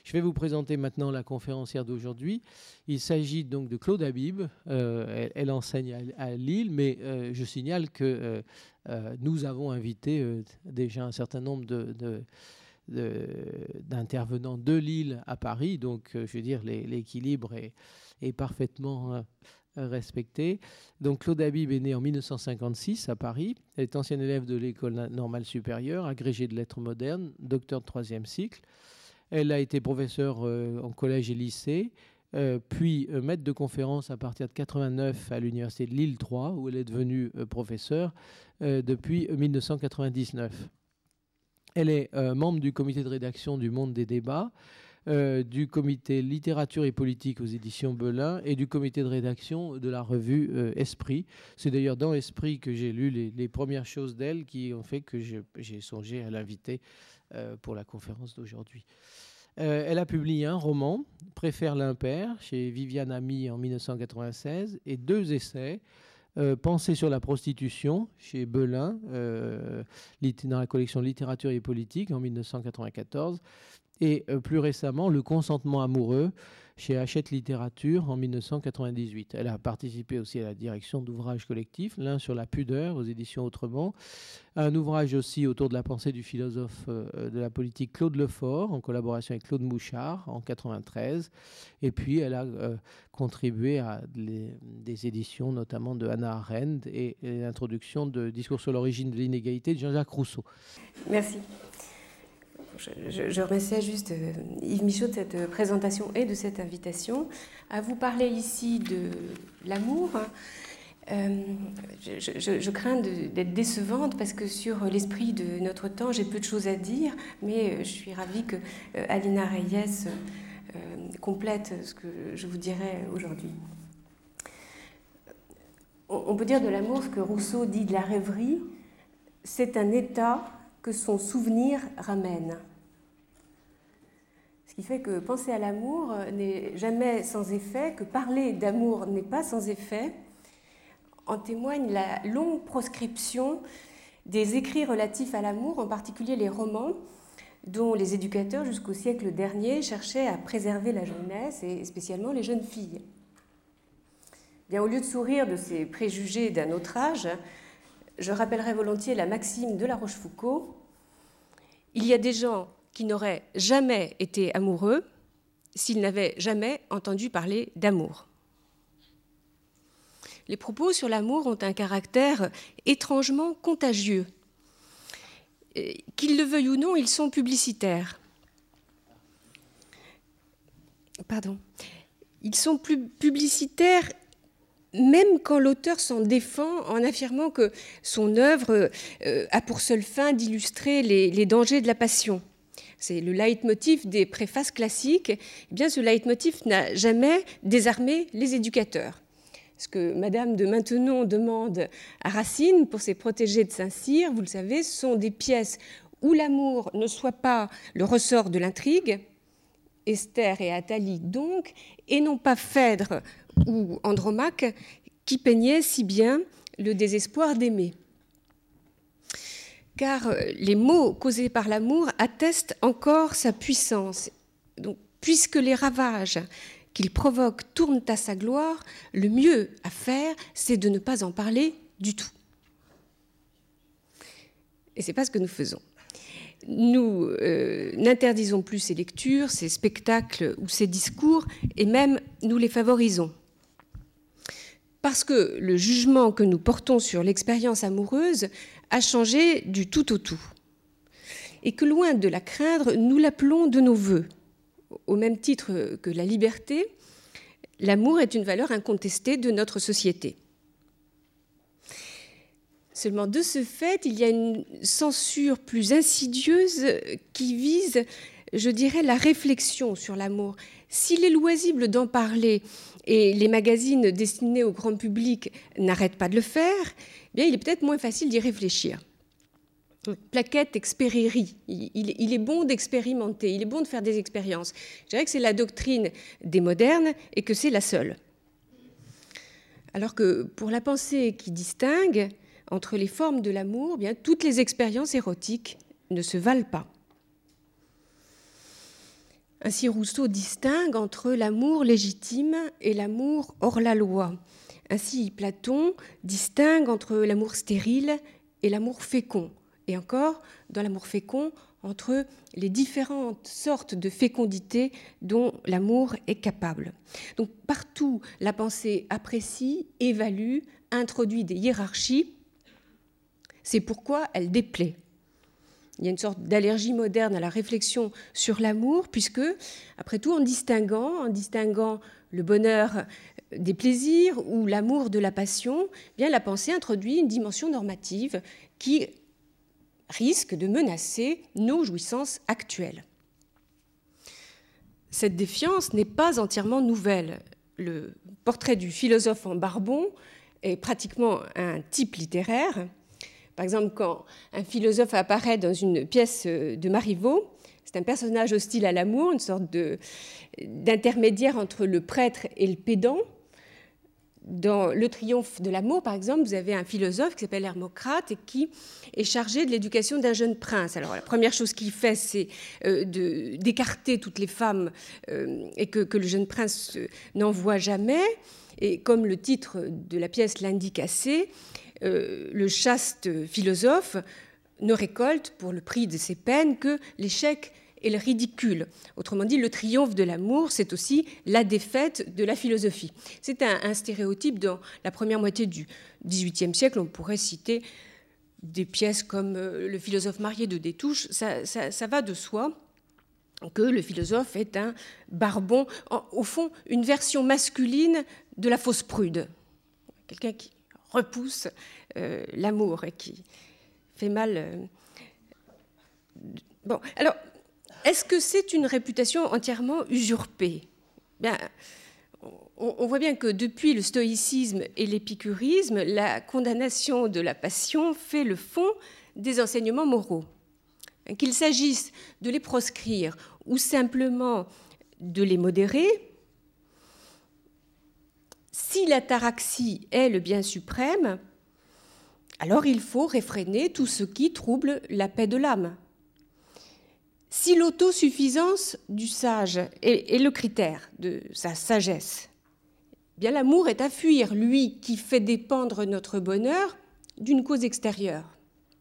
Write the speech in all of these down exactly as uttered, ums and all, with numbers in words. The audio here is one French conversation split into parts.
Je vais vous présenter maintenant la conférencière d'aujourd'hui. Il s'agit donc de Claude Habib. Euh, elle, elle enseigne à, à Lille, mais euh, je signale que euh, euh, nous avons invité euh, déjà un certain nombre de... de d'intervenants de, de Lille à Paris, donc euh, je veux dire les, l'équilibre est, est parfaitement euh, respecté. Donc Claude Habib est né en mille neuf cent cinquante-six à Paris. Elle est ancienne élève de l'école normale supérieure, agrégée de lettres modernes, docteur de troisième cycle. Elle a été professeure euh, en collège et lycée, euh, puis euh, maître de conférence à partir de quatre-vingt-neuf à l'université de Lille trois, où elle est devenue euh, professeure euh, depuis mille neuf cent quatre-vingt-dix-neuf. Elle est euh, membre du comité de rédaction du Monde des débats, euh, du comité littérature et politique aux éditions Belin et du comité de rédaction de la revue euh, Esprit. C'est d'ailleurs dans Esprit que j'ai lu les, les premières choses d'elle qui ont fait que je, j'ai songé à l'inviter euh, pour la conférence d'aujourd'hui. Euh, elle a publié un roman, Préfère l'impair, chez Viviane Ami en mille neuf cent quatre-vingt-seize, et deux essais, Euh, Pensée sur la prostitution chez Belin, euh, dans la collection Littérature et politique en mille neuf cent quatre-vingt-quatorze, et euh, plus récemment Le consentement amoureux chez Hachette Littérature en mille neuf cent quatre-vingt-dix-huit. Elle a participé aussi à la direction d'ouvrages collectifs, l'un sur la pudeur aux éditions Autrement, un ouvrage aussi autour de la pensée du philosophe euh, de la politique Claude Lefort, en collaboration avec Claude Mouchard en quatre-vingt-treize. Et puis, elle a euh, contribué à les, des éditions, notamment de Hannah Arendt, et, et l'introduction de Discours sur l'origine de l'inégalité de Jean-Jacques Rousseau. Merci. Je, je, je remercie juste euh, Yves Michaud de cette présentation et de cette invitation à vous parler ici de l'amour. Euh, je, je, je crains de, d'être décevante parce que sur l'esprit de notre temps, j'ai peu de choses à dire, mais je suis ravie que euh, Alina Reyes euh, complète ce que je vous dirai aujourd'hui. On, on peut dire de l'amour ce que Rousseau dit de la rêverie, c'est un état que son souvenir ramène. Ce qui fait que penser à l'amour n'est jamais sans effet, que parler d'amour n'est pas sans effet. En témoigne la longue proscription des écrits relatifs à l'amour, en particulier les romans, dont les éducateurs jusqu'au siècle dernier cherchaient à préserver la jeunesse et spécialement les jeunes filles. Bien, au lieu de sourire de ces préjugés d'un autre âge, je rappellerai volontiers la maxime de La Rochefoucauld. Il y a des gens qui n'auraient jamais été amoureux s'ils n'avaient jamais entendu parler d'amour. Les propos sur l'amour ont un caractère étrangement contagieux. Qu'ils le veuillent ou non, ils sont publicitaires. Pardon. Ils sont plus publicitaires même quand l'auteur s'en défend en affirmant que son œuvre euh, a pour seule fin d'illustrer les, les dangers de la passion. C'est le leitmotiv des préfaces classiques. Eh bien, ce leitmotiv n'a jamais désarmé les éducateurs. Ce que Madame de Maintenon demande à Racine pour ses protégés de Saint-Cyr, vous le savez, sont des pièces où l'amour ne soit pas le ressort de l'intrigue, Esther et Athalie donc, et non pas Phèdre ou Andromaque, qui peignaient si bien le désespoir d'aimer. Car les maux causés par l'amour attestent encore sa puissance. Donc, puisque les ravages qu'il provoque tournent à sa gloire, le mieux à faire, c'est de ne pas en parler du tout. Et ce n'est pas ce que nous faisons. Nous euh, n'interdisons plus ces lectures, ces spectacles ou ces discours, et même nous les favorisons. Parce que le jugement que nous portons sur l'expérience amoureuse a changé du tout au tout. Et que loin de la craindre, nous l'appelons de nos vœux. Au même titre que la liberté, l'amour est une valeur incontestée de notre société. Seulement, de ce fait, il y a une censure plus insidieuse qui vise, je dirais, la réflexion sur l'amour. S'il est loisible d'en parler et les magazines destinés au grand public n'arrêtent pas de le faire, eh bien, il est peut-être moins facile d'y réfléchir. Plaquette expéririe, il, il, il est bon d'expérimenter, il est bon de faire des expériences. Je dirais que c'est la doctrine des modernes et que c'est la seule. Alors que pour la pensée qui distingue entre les formes de l'amour, eh bien, toutes les expériences érotiques ne se valent pas. Ainsi, Rousseau distingue entre l'amour légitime et l'amour hors la loi. Ainsi, Platon distingue entre l'amour stérile et l'amour fécond. Et encore, dans l'amour fécond, entre les différentes sortes de fécondité dont l'amour est capable. Donc, partout, la pensée apprécie, évalue, introduit des hiérarchies. C'est pourquoi elle déplaît. Il y a une sorte d'allergie moderne à la réflexion sur l'amour, puisque, après tout, en distinguant, en distinguant le bonheur des plaisirs ou l'amour de la passion, eh bien, la pensée introduit une dimension normative qui risque de menacer nos jouissances actuelles. Cette défiance n'est pas entièrement nouvelle. Le portrait du philosophe en barbon est pratiquement un type littéraire. Par exemple, quand un philosophe apparaît dans une pièce de Marivaux, c'est un personnage hostile à l'amour, une sorte de, d'intermédiaire entre le prêtre et le pédant. Dans Le Triomphe de l'amour, par exemple, vous avez un philosophe qui s'appelle Hermocrate et qui est chargé de l'éducation d'un jeune prince. Alors, la première chose qu'il fait, c'est euh, de, d'écarter toutes les femmes euh, et que, que le jeune prince n'en voit jamais. Et comme le titre de la pièce l'indique assez, Euh, le chaste philosophe ne récolte pour le prix de ses peines que l'échec et le ridicule. Autrement dit, le triomphe de l'amour, c'est aussi la défaite de la philosophie. C'est un, un stéréotype dans la première moitié du dix-huitième siècle. On pourrait citer des pièces comme euh, Le philosophe marié de Destouches. Ça, ça, ça va de soi que le philosophe est un barbon, en, au fond, une version masculine de la fausse prude. Quelqu'un qui repousse euh, l'amour et qui fait mal. Euh... Bon, alors, est-ce que c'est une réputation entièrement usurpée ? Bien, on, on voit bien que depuis le stoïcisme et l'épicurisme, la condamnation de la passion fait le fond des enseignements moraux. Qu'il s'agisse de les proscrire ou simplement de les modérer, si l'ataraxie est le bien suprême, alors il faut réfréner tout ce qui trouble la paix de l'âme. Si l'autosuffisance du sage est, est le critère de sa sagesse, eh bien l'amour est à fuir, lui qui fait dépendre notre bonheur d'une cause extérieure.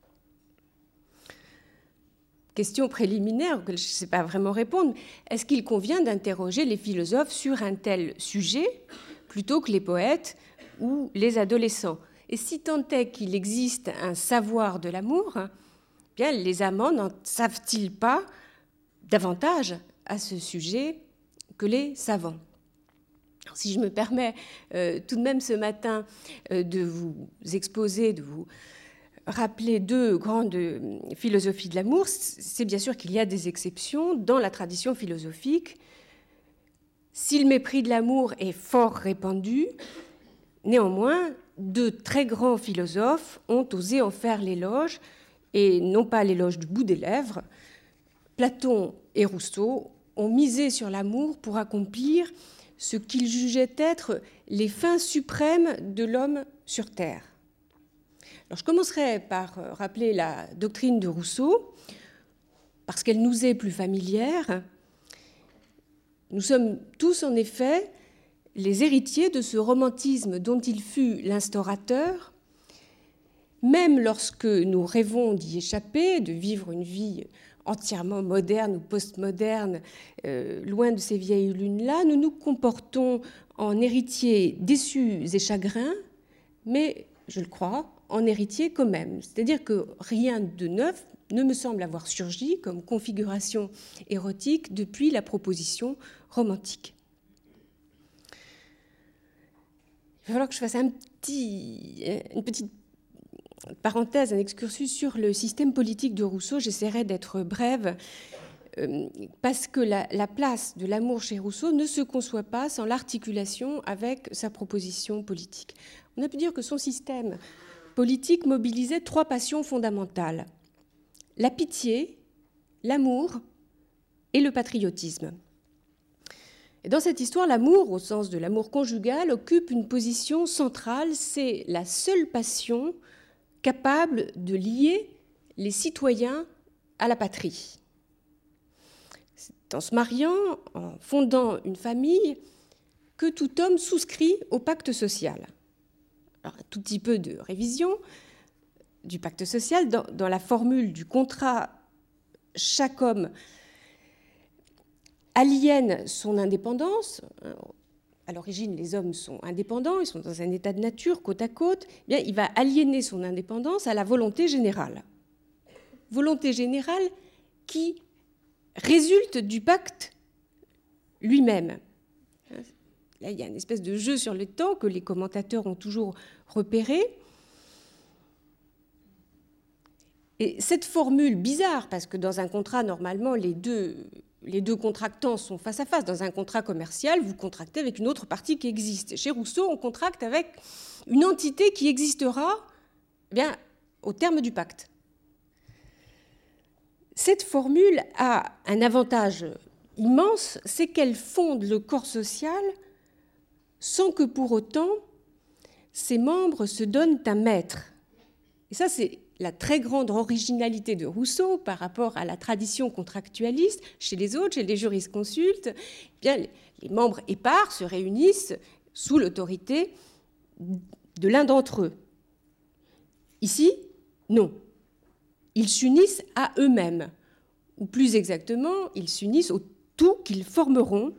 Question préliminaire, auquel je ne sais pas vraiment répondre, est-ce qu'il convient d'interroger les philosophes sur un tel sujet plutôt que les poètes ou les adolescents? Et si tant est qu'il existe un savoir de l'amour, bien les amants n'en savent-ils pas davantage à ce sujet que les savants? Alors, si je me permets euh, tout de même ce matin euh, de vous exposer, de vous rappeler deux grandes philosophies de l'amour, c'est bien sûr qu'il y a des exceptions dans la tradition philosophique. Si le mépris de l'amour est fort répandu, néanmoins, deux très grands philosophes ont osé en faire l'éloge, et non pas l'éloge du bout des lèvres. Platon et Rousseau ont misé sur l'amour pour accomplir ce qu'ils jugeaient être les fins suprêmes de l'homme sur Terre. Alors, je commencerai par rappeler la doctrine de Rousseau, parce qu'elle nous est plus familière. Nous sommes tous, en effet, les héritiers de ce romantisme dont il fut l'instaurateur, même lorsque nous rêvons d'y échapper, de vivre une vie entièrement moderne ou postmoderne, euh, loin de ces vieilles lunes-là, nous nous comportons en héritiers déçus et chagrins, mais, je le crois, en héritiers quand même. C'est-à-dire que rien de neuf ne me semble avoir surgi comme configuration érotique depuis la proposition romantique. Il va falloir que je fasse un petit, une petite parenthèse, un excursus sur le système politique de Rousseau. J'essaierai d'être brève, euh, parce que la, la place de l'amour chez Rousseau ne se conçoit pas sans l'articulation avec sa proposition politique. On a pu dire que son système politique mobilisait trois passions fondamentales: la pitié, l'amour et le patriotisme. Et dans cette histoire, l'amour, au sens de l'amour conjugal, occupe une position centrale. C'est la seule passion capable de lier les citoyens à la patrie. C'est c'est en se mariant, en fondant une famille, que tout homme souscrit au pacte social. Alors, un tout petit peu de révision du pacte social. Dans, dans la formule du contrat, chaque homme aliène son indépendance. À l'origine, les hommes sont indépendants, ils sont dans un état de nature, côte à côte. Eh bien, il va aliéner son indépendance à la volonté générale. Volonté générale qui résulte du pacte lui-même. Là, il y a une espèce de jeu sur le temps que les commentateurs ont toujours repéré. Et cette formule bizarre, parce que dans un contrat, normalement, les deux, les deux contractants sont face à face. Dans un contrat commercial, vous contractez avec une autre partie qui existe. Chez Rousseau, on contracte avec une entité qui existera eh bien, au terme du pacte. Cette formule a un avantage immense, c'est qu'elle fonde le corps social sans que pour autant ses membres se donnent un maître. Et ça, c'est la très grande originalité de Rousseau par rapport à la tradition contractualiste. Chez les autres, chez les jurisconsultes, eh bien, les membres épars se réunissent sous l'autorité de l'un d'entre eux. Ici, non. Ils s'unissent à eux-mêmes, ou plus exactement, ils s'unissent au tout qu'ils formeront.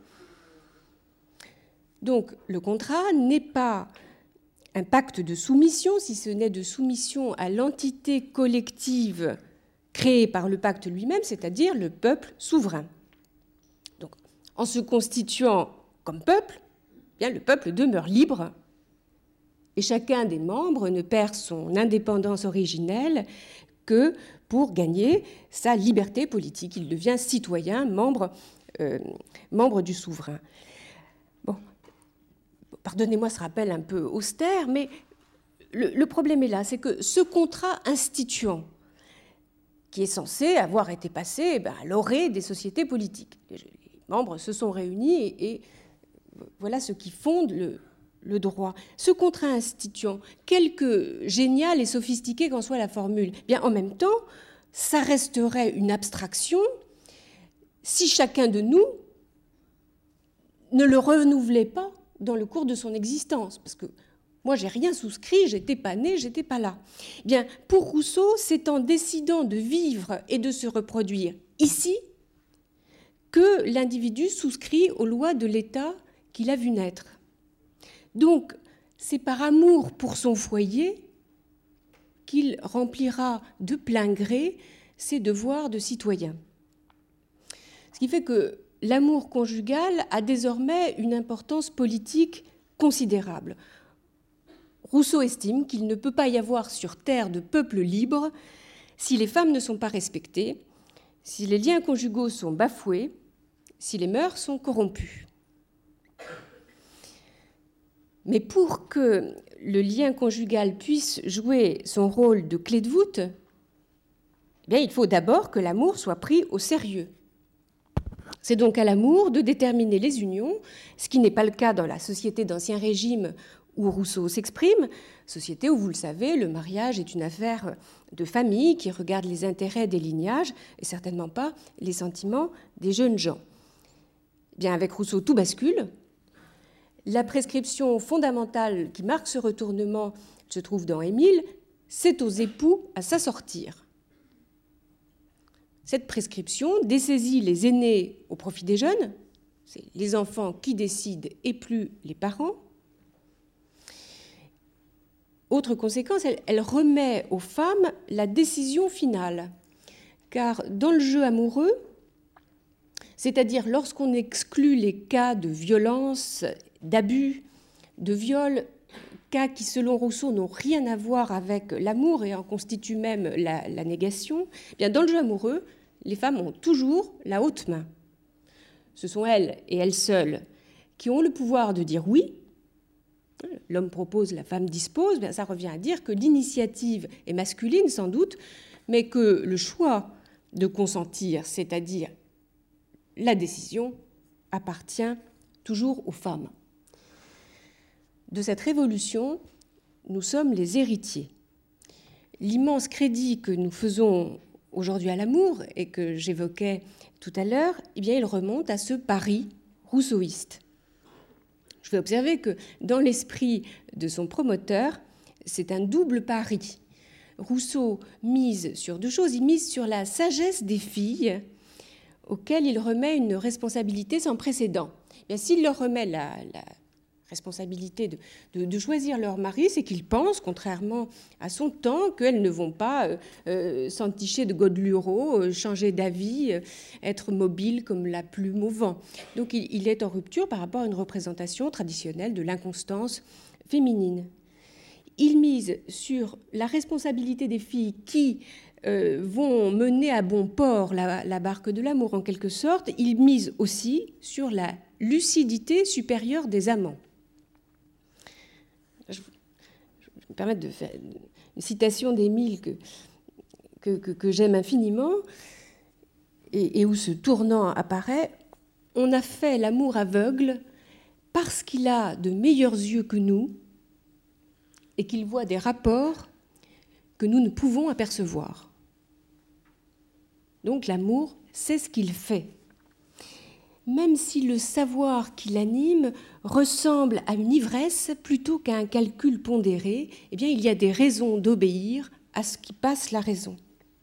Donc, le contrat n'est pas un pacte de soumission, si ce n'est de soumission à l'entité collective créée par le pacte lui-même, c'est-à-dire le peuple souverain. Donc, en se constituant comme peuple, eh bien, le peuple demeure libre et chacun des membres ne perd son indépendance originelle que pour gagner sa liberté politique. Il devient citoyen, membre, euh, membre du souverain. Bon. Pardonnez-moi ce rappel un peu austère, mais le, le problème est là, c'est que ce contrat instituant, qui est censé avoir été passé eh bien, à l'orée des sociétés politiques, les membres se sont réunis et, et voilà ce qui fonde le, le droit. Ce contrat instituant, quelque génial et sophistiqué qu'en soit la formule, eh bien en même temps, ça resterait une abstraction si chacun de nous ne le renouvelait pas dans le cours de son existence, parce que moi, j'ai rien souscrit, j'étais pas né, j'étais pas là. Eh bien, pour Rousseau, c'est en décidant de vivre et de se reproduire ici que l'individu souscrit aux lois de l'État qu'il a vu naître. Donc, c'est par amour pour son foyer qu'il remplira de plein gré ses devoirs de citoyen. Ce qui fait que l'amour conjugal a désormais une importance politique considérable. Rousseau estime qu'il ne peut pas y avoir sur terre de peuple libre si les femmes ne sont pas respectées, si les liens conjugaux sont bafoués, si les mœurs sont corrompues. Mais pour que le lien conjugal puisse jouer son rôle de clé de voûte, eh bien, il faut d'abord que l'amour soit pris au sérieux. C'est donc à l'amour de déterminer les unions, ce qui n'est pas le cas dans la société d'Ancien Régime où Rousseau s'exprime, société où, vous le savez, le mariage est une affaire de famille qui regarde les intérêts des lignages et certainement pas les sentiments des jeunes gens. Eh bien, avec Rousseau, tout bascule. La prescription fondamentale qui marque ce retournement se trouve dans Émile, c'est aux époux à s'assortir. Cette prescription dessaisit les aînés au profit des jeunes, c'est les enfants qui décident et plus les parents. Autre conséquence, elle, elle remet aux femmes la décision finale, car dans le jeu amoureux, c'est-à-dire lorsqu'on exclut les cas de violence, d'abus, de viol, cas qui, selon Rousseau, n'ont rien à voir avec l'amour et en constituent même la, la négation, eh bien, dans le jeu amoureux, les femmes ont toujours la haute main. Ce sont elles et elles seules qui ont le pouvoir de dire oui. L'homme propose, la femme dispose. Bien, ça revient à dire que l'initiative est masculine, sans doute, mais que le choix de consentir, c'est-à-dire la décision, appartient toujours aux femmes. De cette révolution, nous sommes les héritiers. L'immense crédit que nous faisons aujourd'hui à l'amour et que j'évoquais tout à l'heure, eh bien, il remonte à ce Paris rousseauiste. Je vais observer que dans l'esprit de son promoteur, c'est un double pari. Rousseau mise sur deux choses. Il mise sur la sagesse des filles, auxquelles il remet une responsabilité sans précédent. Bien, s'il leur remet la, la responsabilité de, de, de choisir leur mari, c'est qu'il pense, contrairement à son temps, qu'elles ne vont pas euh, euh, s'enticher de Godelureau, euh, changer d'avis, euh, être mobiles comme la plume au vent. Donc il, il est en rupture par rapport à une représentation traditionnelle de l'inconstance féminine. Il mise sur la responsabilité des filles qui euh, vont mener à bon port la, la barque de l'amour, en quelque sorte. Il mise aussi sur la lucidité supérieure des amants. Je, je vais me permettre de faire une citation d'Émile que, que, que, que j'aime infiniment et, et où ce tournant apparaît. « On a fait l'amour aveugle parce qu'il a de meilleurs yeux que nous et qu'il voit des rapports que nous ne pouvons apercevoir. » Donc l'amour, c'est ce qu'il fait. Même si le savoir qui l'anime ressemble à une ivresse plutôt qu'à un calcul pondéré, eh bien, il y a des raisons d'obéir à ce qui passe la raison.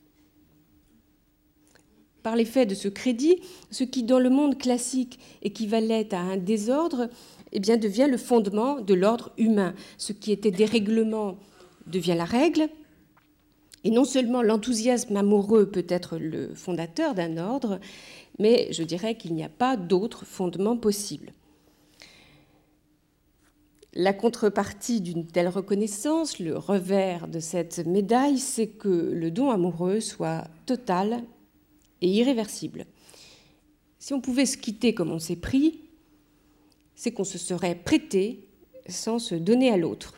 Par l'effet de ce crédit, ce qui dans le monde classique équivalait à un désordre, eh bien, devient le fondement de l'ordre humain. Ce qui était dérèglement devient la règle. Et non seulement l'enthousiasme amoureux peut être le fondateur d'un ordre, mais je dirais qu'il n'y a pas d'autre fondement possible. La contrepartie d'une telle reconnaissance, le revers de cette médaille, c'est que le don amoureux soit total et irréversible. Si on pouvait se quitter comme on s'est pris, c'est qu'on se serait prêté sans se donner à l'autre.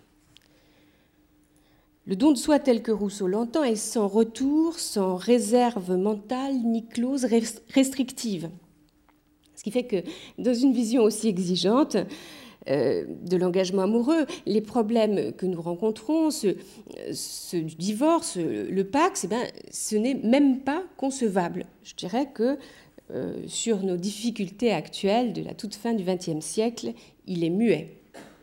Le don de soi tel que Rousseau l'entend est sans retour, sans réserve mentale ni clause restrictive. Ce qui fait que dans une vision aussi exigeante euh, de l'engagement amoureux, les problèmes que nous rencontrons, ceux, ceux du divorce, le Pax, eh bien, ce n'est même pas concevable. Je dirais que euh, sur nos difficultés actuelles de la toute fin du vingtième siècle, il est muet.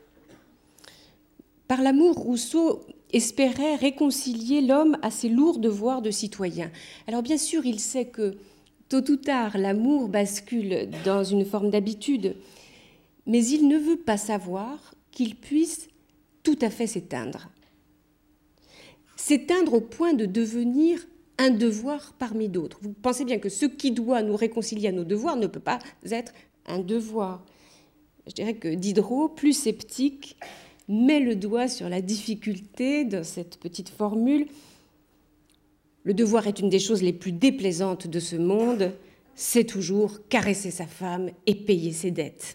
Par l'amour, Rousseau espérait réconcilier l'homme à ses lourds devoirs de citoyen. Alors bien sûr, il sait que tôt ou tard, l'amour bascule dans une forme d'habitude, mais il ne veut pas savoir qu'il puisse tout à fait s'éteindre. S'éteindre au point de devenir un devoir parmi d'autres. Vous pensez bien que ce qui doit nous réconcilier à nos devoirs ne peut pas être un devoir. Je dirais que Diderot, plus sceptique, met le doigt sur la difficulté dans cette petite formule. Le devoir est une des choses les plus déplaisantes de ce monde, c'est toujours caresser sa femme et payer ses dettes.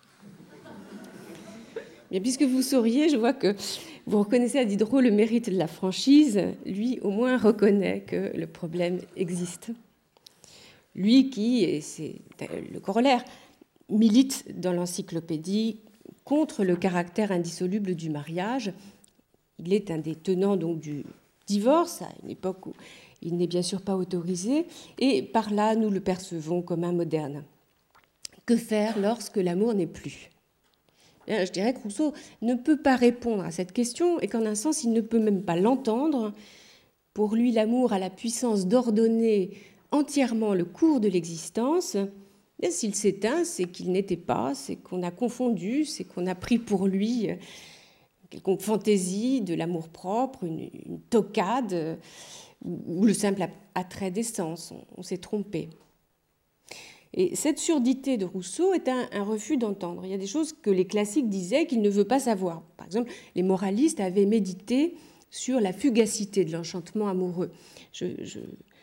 Bien, puisque vous sauriez, je vois que vous reconnaissez à Diderot le mérite de la franchise. Lui, au moins, reconnaît que le problème existe. Lui qui, et c'est le corollaire, milite dans l'encyclopédie contre le caractère indissoluble du mariage. Il est un des tenants donc du divorce, à une époque où il n'est bien sûr pas autorisé, et par là, nous le percevons comme un moderne. Que faire lorsque l'amour n'est plus ? Bien, je dirais que Rousseau ne peut pas répondre à cette question, et qu'en un sens, il ne peut même pas l'entendre. Pour lui, l'amour a la puissance d'ordonner entièrement le cours de l'existence. Et s'il s'éteint, c'est qu'il n'était pas, c'est qu'on a confondu, c'est qu'on a pris pour lui une quelconque fantaisie de l'amour-propre, une, une toquade, ou le simple attrait des sens. On, on s'est trompé. Et cette surdité de Rousseau est un, un refus d'entendre. Il y a des choses que les classiques disaient qu'il ne veut pas savoir. Par exemple, les moralistes avaient médité sur la fugacité de l'enchantement amoureux. Je... je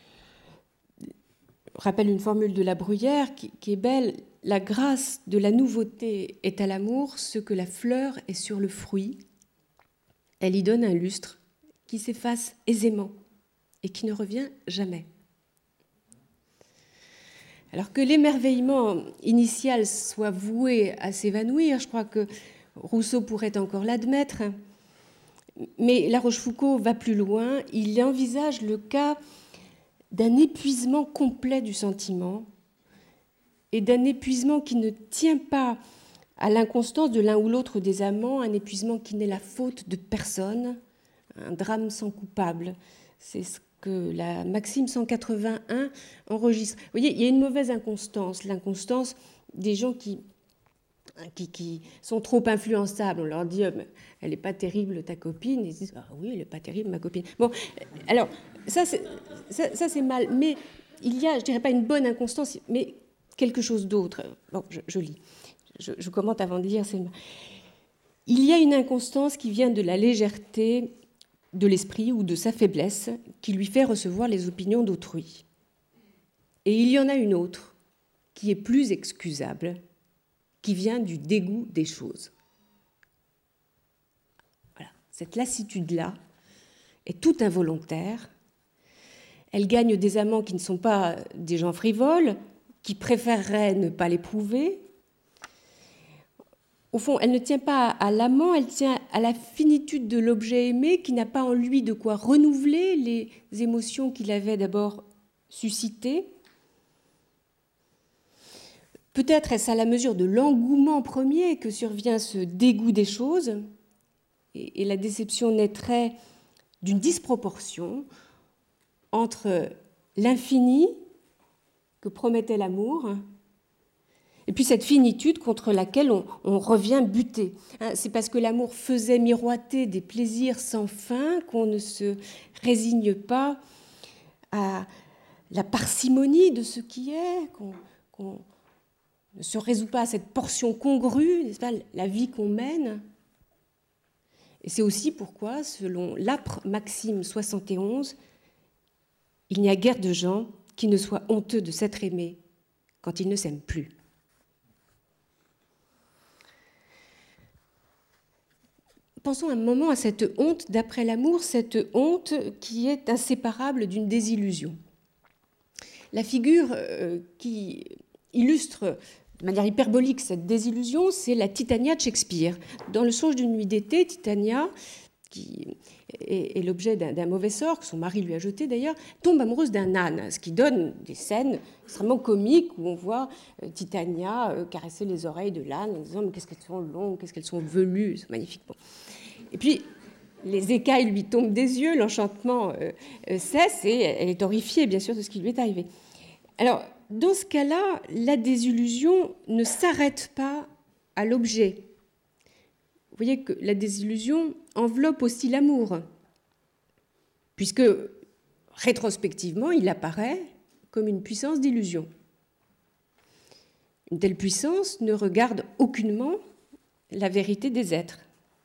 Je rappelle une formule de La Bruyère qui, qui est belle. La grâce de la nouveauté est à l'amour ce que la fleur est sur le fruit. Elle y donne un lustre qui s'efface aisément et qui ne revient jamais. Alors que l'émerveillement initial soit voué à s'évanouir, je crois que Rousseau pourrait encore l'admettre, mais La Rochefoucauld va plus loin. Il envisage le cas d'un épuisement complet du sentiment et d'un épuisement qui ne tient pas à l'inconstance de l'un ou l'autre des amants, un épuisement qui n'est la faute de personne, un drame sans coupable. C'est ce que la Maxime cent quatre-vingt-un enregistre. Vous voyez, il y a une mauvaise inconstance, l'inconstance des gens qui, qui, qui sont trop influençables. On leur dit oh, « elle n'est pas terrible ta copine », ils disent ah, « oui, elle n'est pas terrible ma copine ». Bon, alors, ça c'est, ça, ça c'est mal, mais il y a, je ne dirais pas une bonne inconstance, mais quelque chose d'autre. Bon, je, je lis, je, je commente avant de lire. C'est... Il y a une inconstance qui vient de la légèreté de l'esprit ou de sa faiblesse qui lui fait recevoir les opinions d'autrui. Et il y en a une autre qui est plus excusable, qui vient du dégoût des choses. Voilà. Cette lassitude-là est toute involontaire. Elle gagne des amants qui ne sont pas des gens frivoles, qui préféreraient ne pas l'éprouver. Au fond, elle ne tient pas à l'amant, elle tient à la finitude de l'objet aimé qui n'a pas en lui de quoi renouveler les émotions qu'il avait d'abord suscitées. Peut-être est-ce à la mesure de l'engouement premier que survient ce dégoût des choses, et, et la déception naîtrait d'une disproportion entre l'infini que promettait l'amour et puis cette finitude contre laquelle on, on revient buté. Hein, c'est parce que l'amour faisait miroiter des plaisirs sans fin qu'on ne se résigne pas à la parcimonie de ce qui est, qu'on, qu'on ne se résout pas à cette portion congrue, n'est-ce pas, la vie qu'on mène. Et c'est aussi pourquoi, selon l'âpre Maxime soixante et onze, il n'y a guère de gens qui ne soient honteux de s'être aimés quand ils ne s'aiment plus. Pensons un moment à cette honte d'après l'amour, cette honte qui est inséparable d'une désillusion. La figure euh, qui illustre de manière hyperbolique cette désillusion, c'est la Titania de Shakespeare. Dans Le Songe d'une nuit d'été, Titania, qui est, est l'objet d'un, d'un mauvais sort, que son mari lui a jeté d'ailleurs, tombe amoureuse d'un âne, ce qui donne des scènes extrêmement comiques où on voit euh, Titania euh, caresser les oreilles de l'âne en disant « mais qu'est-ce qu'elles sont longues, qu'est-ce qu'elles sont velues », c'est magnifique. Bon. Et puis, les écailles lui tombent des yeux, l'enchantement euh, euh, cesse et elle est horrifiée, bien sûr, de ce qui lui est arrivé. Alors, dans ce cas-là, la désillusion ne s'arrête pas à l'objet. Vous voyez que la désillusion enveloppe aussi l'amour, puisque, rétrospectivement, il apparaît comme une puissance d'illusion. Une telle puissance ne regarde aucunement la vérité des êtres.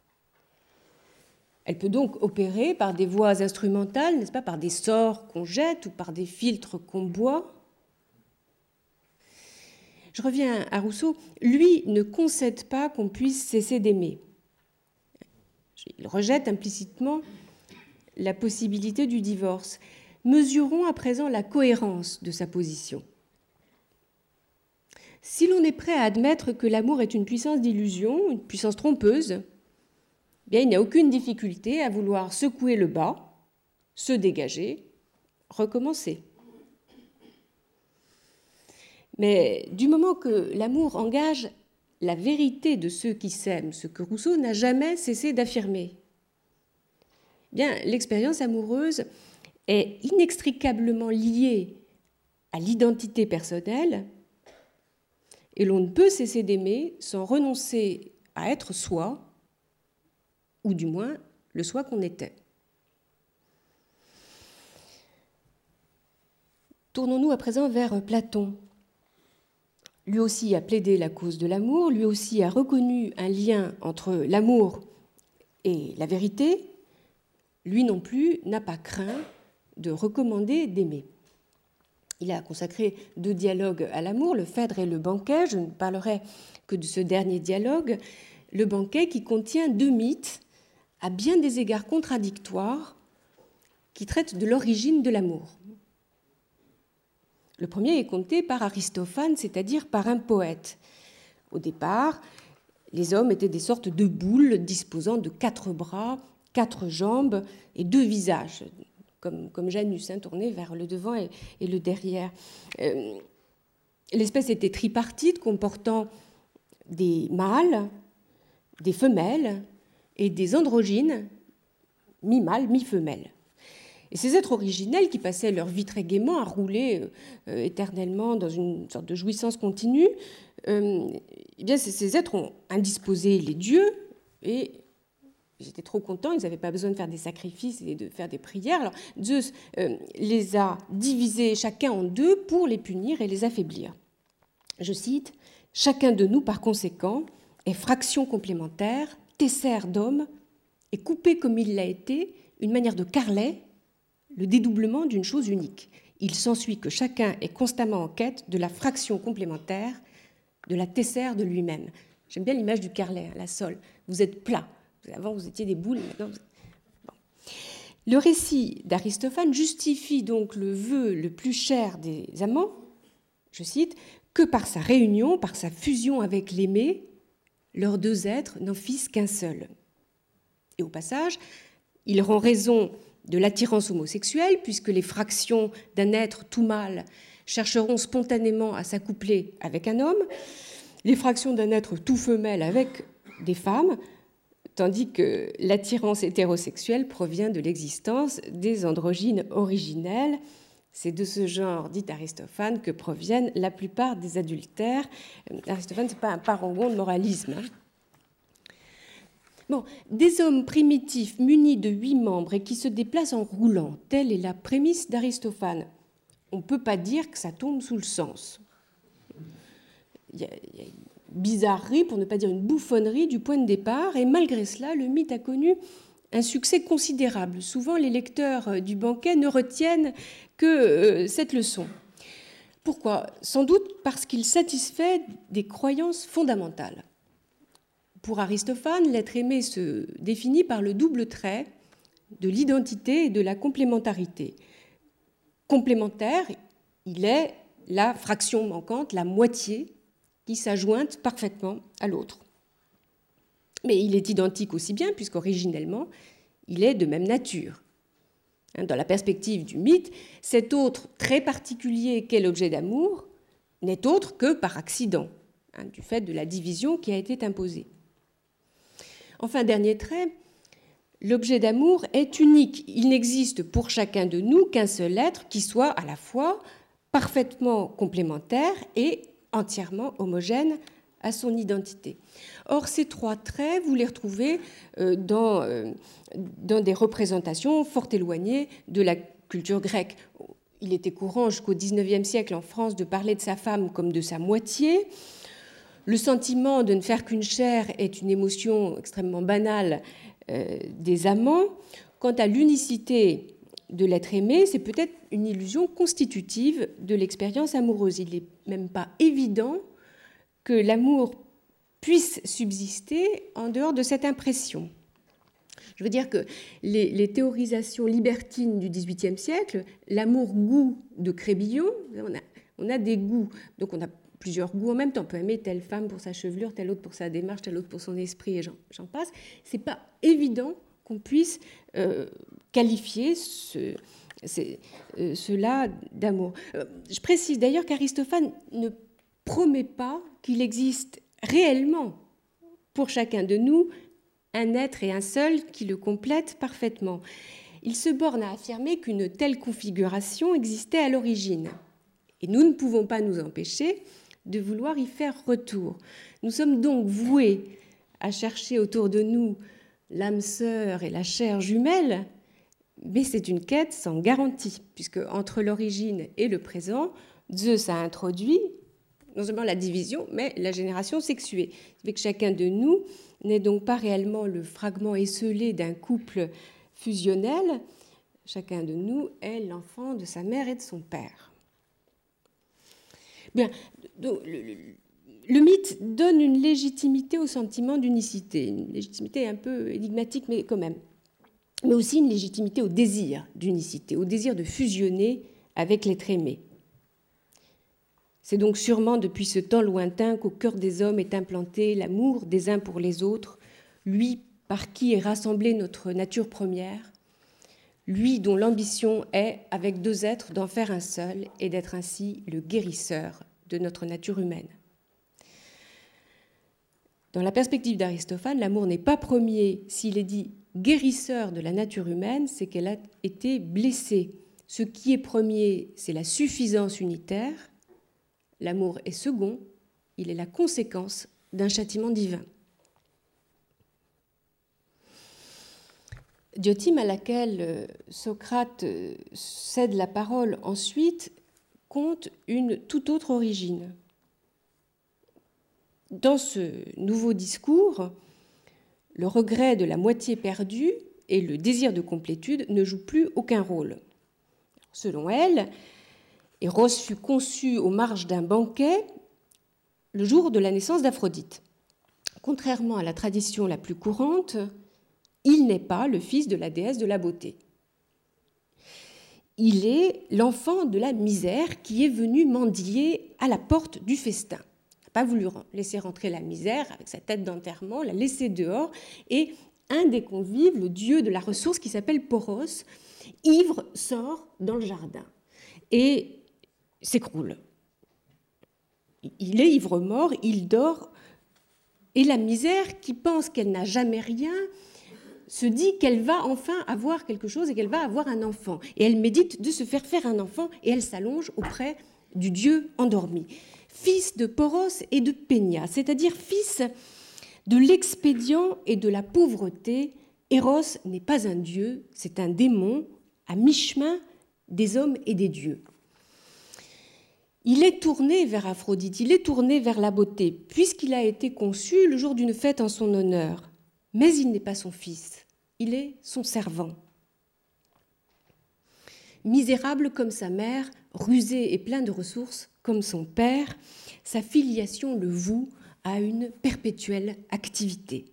Elle peut donc opérer par des voies instrumentales, n'est-ce pas, par des sorts qu'on jette ou par des filtres qu'on boit. Je reviens à Rousseau. Lui ne concède pas qu'on puisse cesser d'aimer. Il rejette implicitement la possibilité du divorce. Mesurons à présent la cohérence de sa position. Si l'on est prêt à admettre que l'amour est une puissance d'illusion, une puissance trompeuse, bien, il n'y a aucune difficulté à vouloir secouer le bas, se dégager, recommencer. Mais du moment que l'amour engage la vérité de ceux qui s'aiment, ce que Rousseau n'a jamais cessé d'affirmer, bien, l'expérience amoureuse est inextricablement liée à l'identité personnelle et l'on ne peut cesser d'aimer sans renoncer à être soi, ou du moins le soi qu'on était. Tournons-nous à présent vers Platon. Lui aussi a plaidé la cause de l'amour, lui aussi a reconnu un lien entre l'amour et la vérité. Lui non plus n'a pas craint de recommander d'aimer. Il a consacré deux dialogues à l'amour, le Phèdre et le Banquet. Je ne parlerai que de ce dernier dialogue, le Banquet qui contient deux mythes à bien des égards contradictoires qui traitent de l'origine de l'amour. Le premier est conté par Aristophane, c'est-à-dire par un poète. Au départ, les hommes étaient des sortes de boules disposant de quatre bras, quatre jambes et deux visages. comme, comme Janus, hein, tournée vers le devant et, et le derrière. Euh, l'espèce était tripartite, comportant des mâles, des femelles et des androgynes, mi-mâles, mi-femelles. Et ces êtres originels qui passaient leur vie très gaiement à rouler euh, éternellement dans une sorte de jouissance continue, euh, eh bien, ces, ces êtres ont indisposé les dieux et ils étaient trop contents, ils n'avaient pas besoin de faire des sacrifices et de faire des prières. Alors Zeus euh, les a divisés chacun en deux pour les punir et les affaiblir. Je cite, « Chacun de nous, par conséquent, est fraction complémentaire, tessère d'homme, et coupé comme il l'a été, une manière de carlet, le dédoublement d'une chose unique. Il s'ensuit que chacun est constamment en quête de la fraction complémentaire, de la tessère de lui-même. » J'aime bien l'image du carlet, hein, la sole. Vous êtes plat. Avant, vous étiez des boules. Maintenant, vous... bon. Le récit d'Aristophane justifie donc le vœu le plus cher des amants, je cite, « que par sa réunion, par sa fusion avec l'aimé, leurs deux êtres n'en fissent qu'un seul. » Et au passage, il rend raison de l'attirance homosexuelle, puisque les fractions d'un être tout mâle chercheront spontanément à s'accoupler avec un homme, les fractions d'un être tout femelle avec des femmes, tandis que l'attirance hétérosexuelle provient de l'existence des androgynes originels. C'est de ce genre, dit Aristophane, que proviennent la plupart des adultères. Aristophane, ce n'est pas un parangon de moralisme. Hein. Bon, des hommes primitifs munis de huit membres et qui se déplacent en roulant, telle est la prémisse d'Aristophane. On ne peut pas dire que ça tombe sous le sens. Il y a, il y a une bizarrerie, pour ne pas dire une bouffonnerie du point de départ, et malgré cela, le mythe a connu un succès considérable. Souvent, les lecteurs du banquet ne retiennent que euh, cette leçon. Pourquoi ? Sans doute parce qu'il satisfait des croyances fondamentales. Pour Aristophane, l'être aimé se définit par le double trait de l'identité et de la complémentarité. Complémentaire, il est la fraction manquante, la moitié, qui s'ajointe parfaitement à l'autre. Mais il est identique aussi bien, puisqu'originellement, il est de même nature. Dans la perspective du mythe, cet autre très particulier qu'est l'objet d'amour n'est autre que par accident, hein, du fait de la division qui a été imposée. Enfin, dernier trait, l'objet d'amour est unique. Il n'existe pour chacun de nous qu'un seul être qui soit à la fois parfaitement complémentaire et entièrement homogène à son identité. Or, ces trois traits, vous les retrouvez dans, dans des représentations fort éloignées de la culture grecque. Il était courant jusqu'au dix-neuvième siècle en France de parler de sa femme comme de sa moitié. Le sentiment de ne faire qu'une chair est une émotion extrêmement banale euh, des amants. Quant à l'unicité de l'être aimé, c'est peut-être une illusion constitutive de l'expérience amoureuse. Il n'est même pas évident que l'amour puisse subsister en dehors de cette impression. Je veux dire que les, les théorisations libertines du dix-huitième siècle, l'amour-goût de Crébillon, on a, on a des goûts, donc on a plusieurs goûts en même temps. On peut aimer telle femme pour sa chevelure, telle autre pour sa démarche, telle autre pour son esprit, et j'en, j'en passe. Ce n'est pas évident qu'on puisse euh, qualifier ce, c'est, euh, cela d'amour. Euh, je précise d'ailleurs qu'Aristophane ne promet pas qu'il existe réellement pour chacun de nous un être et un seul qui le complètent parfaitement. Il se borne à affirmer qu'une telle configuration existait à l'origine. Et nous ne pouvons pas nous empêcher de vouloir y faire retour. Nous sommes donc voués à chercher autour de nous l'âme sœur et la chair jumelle, mais c'est une quête sans garantie, puisque entre l'origine et le présent, Zeus a introduit non seulement la division, mais la génération sexuée. Ça fait que chacun de nous n'est donc pas réellement le fragment esseulé d'un couple fusionnel. Chacun de nous est l'enfant de sa mère et de son père. Bien, donc, le, le, le mythe donne une légitimité au sentiment d'unicité, une légitimité un peu énigmatique, mais quand même, mais aussi une légitimité au désir d'unicité, au désir de fusionner avec l'être aimé. C'est donc sûrement depuis ce temps lointain qu'au cœur des hommes est implanté l'amour des uns pour les autres, lui par qui est rassemblée notre nature première, lui dont l'ambition est, avec deux êtres, d'en faire un seul et d'être ainsi le guérisseur de notre nature humaine. Dans la perspective d'Aristophane, l'amour n'est pas premier s'il est dit guérisseur de la nature humaine, c'est qu'elle a été blessée. Ce qui est premier, c'est la suffisance unitaire. L'amour est second, il est la conséquence d'un châtiment divin. Diotime, à laquelle Socrate cède la parole ensuite, compte une toute autre origine. Dans ce nouveau discours, le regret de la moitié perdue et le désir de complétude ne jouent plus aucun rôle. Selon elle, Eros fut conçu aux marges d'un banquet le jour de la naissance d'Aphrodite. Contrairement à la tradition la plus courante, il n'est pas le fils de la déesse de la beauté. Il est l'enfant de la misère qui est venu mendier à la porte du festin. Il n'a pas voulu laisser rentrer la misère avec sa tête d'enterrement, l'a laissé dehors, et un des convives, le dieu de la ressource qui s'appelle Poros, ivre, sort dans le jardin et s'écroule. Il est ivre-mort, il dort, et la misère, qui pense qu'elle n'a jamais rien, se dit qu'elle va enfin avoir quelque chose et qu'elle va avoir un enfant. Et elle médite de se faire faire un enfant et elle s'allonge auprès du dieu endormi. Fils de Poros et de Pénia, c'est-à-dire fils de l'expédient et de la pauvreté, Eros n'est pas un dieu, c'est un démon à mi-chemin des hommes et des dieux. Il est tourné vers Aphrodite, il est tourné vers la beauté, puisqu'il a été conçu le jour d'une fête en son honneur. Mais il n'est pas son fils, il est son servant. Misérable comme sa mère, rusé et plein de ressources comme son père, sa filiation le voue à une perpétuelle activité.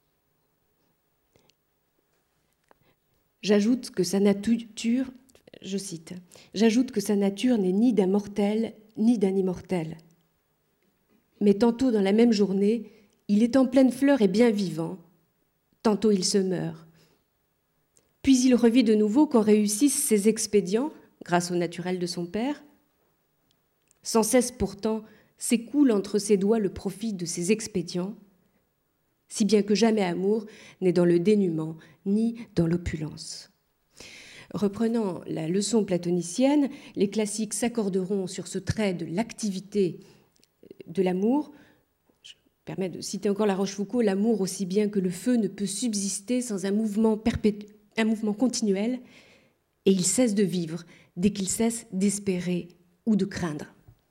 J'ajoute que sa nature, je cite, j'ajoute que sa nature n'est ni d'un mortel ni d'un immortel. Mais tantôt dans la même journée, il est en pleine fleur et bien vivant, tantôt il se meurt. Puis il revit de nouveau quand réussissent ses expédients, grâce au naturel de son père. Sans cesse pourtant s'écoule entre ses doigts le profit de ses expédients, si bien que jamais amour n'est dans le dénuement ni dans l'opulence. Reprenant la leçon platonicienne, les classiques s'accorderont sur ce trait de l'activité de l'amour. Je me permets de citer encore La Rochefoucauld, l'amour aussi bien que le feu ne peut subsister sans un mouvement, perpétu- un mouvement continuel, et il cesse de vivre dès qu'il cesse d'espérer ou de craindre.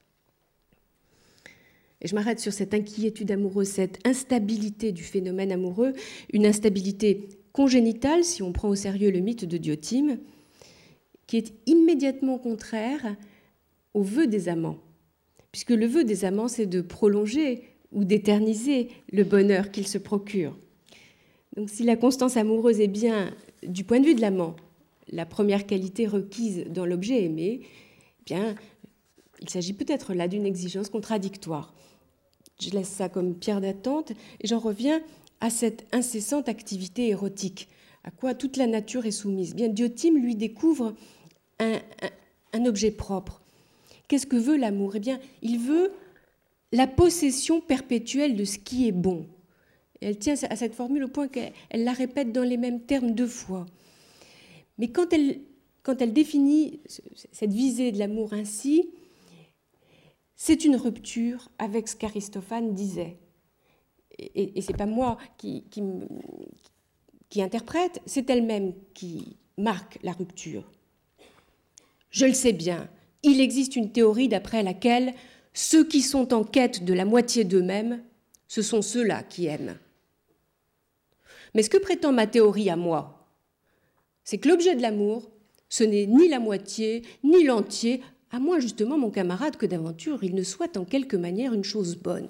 Et je m'arrête sur cette inquiétude amoureuse, cette instabilité du phénomène amoureux, une instabilité congénitale, si on prend au sérieux le mythe de Diotime, qui est immédiatement contraire au vœu des amants. Puisque le vœu des amants, c'est de prolonger ou d'éterniser le bonheur qu'ils se procurent. Donc si la constance amoureuse est bien, du point de vue de l'amant, la première qualité requise dans l'objet aimé, eh bien, il s'agit peut-être là d'une exigence contradictoire. Je laisse ça comme pierre d'attente et j'en reviens à cette incessante activité érotique, à quoi toute la nature est soumise. Bien, Diotime lui découvre un, un, un objet propre. Qu'est-ce que veut l'amour ? Eh bien, il veut la possession perpétuelle de ce qui est bon. Et elle tient à cette formule au point qu'elle la répète dans les mêmes termes deux fois. Mais quand elle, quand elle définit cette visée de l'amour ainsi, c'est une rupture avec ce qu'Aristophane disait. Et, et ce n'est pas moi qui, qui, qui interprète, c'est elle-même qui marque la rupture. Je le sais bien, il existe une théorie d'après laquelle ceux qui sont en quête de la moitié d'eux-mêmes, ce sont ceux-là qui aiment. Mais ce que prétend ma théorie à moi, c'est que l'objet de l'amour, ce n'est ni la moitié, ni l'entier, à moins justement, mon camarade, que d'aventure, il ne soit en quelque manière une chose bonne.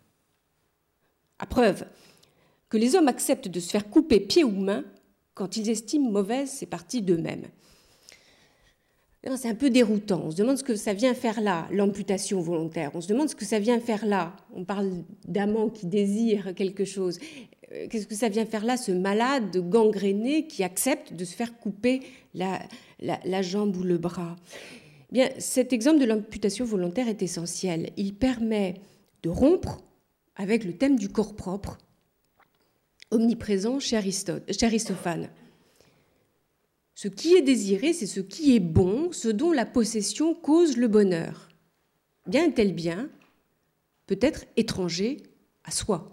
À preuve que les hommes acceptent de se faire couper pieds ou mains quand ils estiment mauvaises ces parties d'eux-mêmes. C'est un peu déroutant. On se demande ce que ça vient faire là, l'amputation volontaire. On se demande ce que ça vient faire là. On parle d'amants qui désirent quelque chose. qu'est-ce que ça vient faire là, ce malade gangréné qui accepte de se faire couper la, la, la jambe ou le bras? Bien, cet exemple de l'amputation volontaire est essentiel. Il permet de rompre avec le thème du corps propre, omniprésent chez, Aristote, chez Aristophane. Ce qui est désiré, c'est ce qui est bon, ce dont la possession cause le bonheur. Bien un tel bien peut être étranger à soi.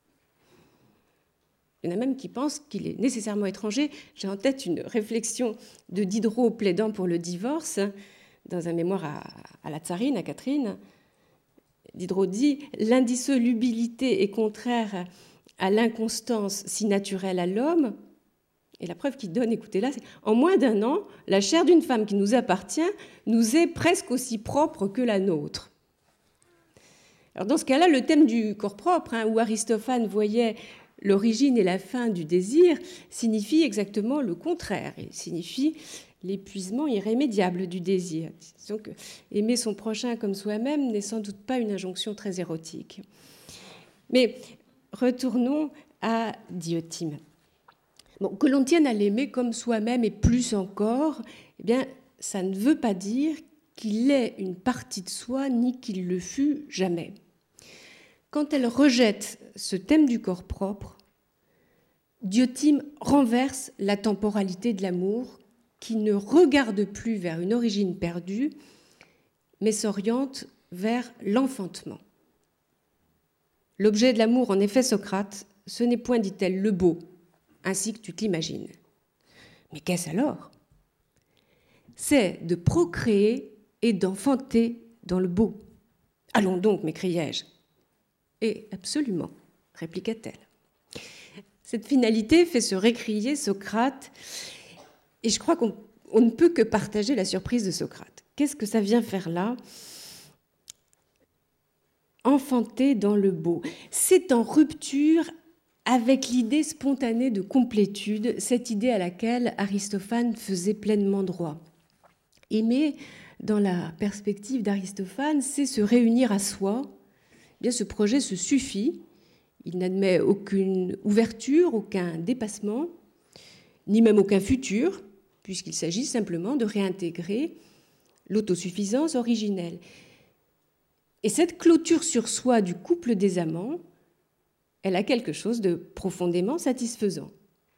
Il y en a même qui pensent qu'il est nécessairement étranger. J'ai en tête une réflexion de Diderot plaidant pour le divorce, dans un mémoire à, à la tsarine, à Catherine. Diderot dit « L'indissolubilité est contraire à l'inconstance si naturelle à l'homme ». Et la preuve qu'il donne, écoutez-là, c'est « En moins d'un an, la chair d'une femme qui nous appartient nous est presque aussi propre que la nôtre ». Alors dans ce cas-là, le thème du corps propre, hein, où Aristophane voyait l'origine et la fin du désir, signifie exactement le contraire. Il signifie l'épuisement irrémédiable du désir. Disons que aimer son prochain comme soi-même n'est sans doute pas une injonction très érotique. Mais retournons à Diotima. Bon, que l'on tienne à l'aimer comme soi-même et plus encore, eh bien, ça ne veut pas dire qu'il est une partie de soi ni qu'il le fut jamais. Quand elle rejette ce thème du corps propre, Diotime renverse la temporalité de l'amour qui ne regarde plus vers une origine perdue, mais s'oriente vers l'enfantement. L'objet de l'amour, en effet, Socrate, ce n'est point, dit-elle, le beau, ainsi que tu te l'imagines. Mais qu'est-ce alors? C'est de procréer et d'enfanter dans le beau. Allons donc, m'écriai-je. Et absolument, répliqua-t-elle. Cette finalité fait se récrier Socrate, et je crois qu'on on ne peut que partager la surprise de Socrate. Qu'est-ce que ça vient faire là? Enfanter dans le beau. C'est en rupture avec l'idée spontanée de complétude, cette idée à laquelle Aristophane faisait pleinement droit. Aimer, dans la perspective d'Aristophane, c'est se réunir à soi. Eh bien, ce projet se suffit. Il n'admet aucune ouverture, aucun dépassement, ni même aucun futur, puisqu'il s'agit simplement de réintégrer l'autosuffisance originelle. Et cette clôture sur soi du couple des amants, elle a quelque chose de profondément satisfaisant.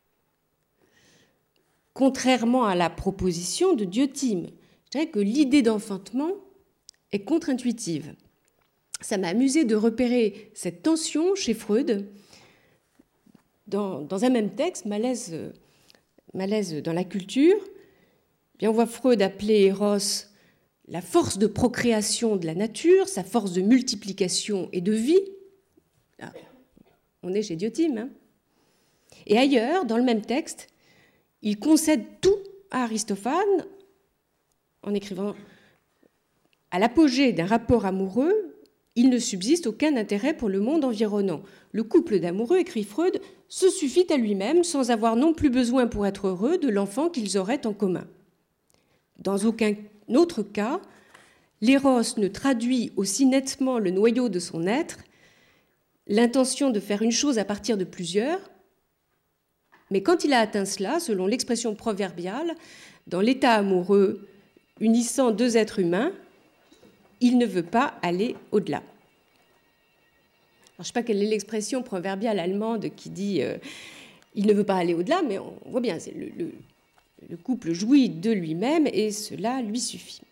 Contrairement à la proposition de Diotime, je dirais que l'idée d'enfantement est contre-intuitive. Ça m'a amusé de repérer cette tension chez Freud dans, dans un même texte, Malaise, Malaise dans la culture. Bien, on voit Freud appeler Eros la force de procréation de la nature, sa force de multiplication et de vie. Là, on est chez Diotime. Hein. Et ailleurs, dans le même texte, il concède tout à Aristophane en écrivant « À l'apogée d'un rapport amoureux, il ne subsiste aucun intérêt pour le monde environnant. Le couple d'amoureux, écrit Freud, se suffit à lui-même sans avoir non plus besoin pour être heureux de l'enfant qu'ils auraient en commun. Dans aucun autre cas, l'éros ne traduit aussi nettement le noyau de son être, l'intention de faire une chose à partir de plusieurs, mais quand il a atteint cela, selon l'expression proverbiale, dans l'état amoureux unissant deux êtres humains, il ne veut pas aller au-delà. Alors, je ne sais pas quelle est l'expression proverbiale allemande qui dit euh, « il ne veut pas aller au-delà », mais on voit bien, c'est le, le, le couple jouit de lui-même et cela lui suffit.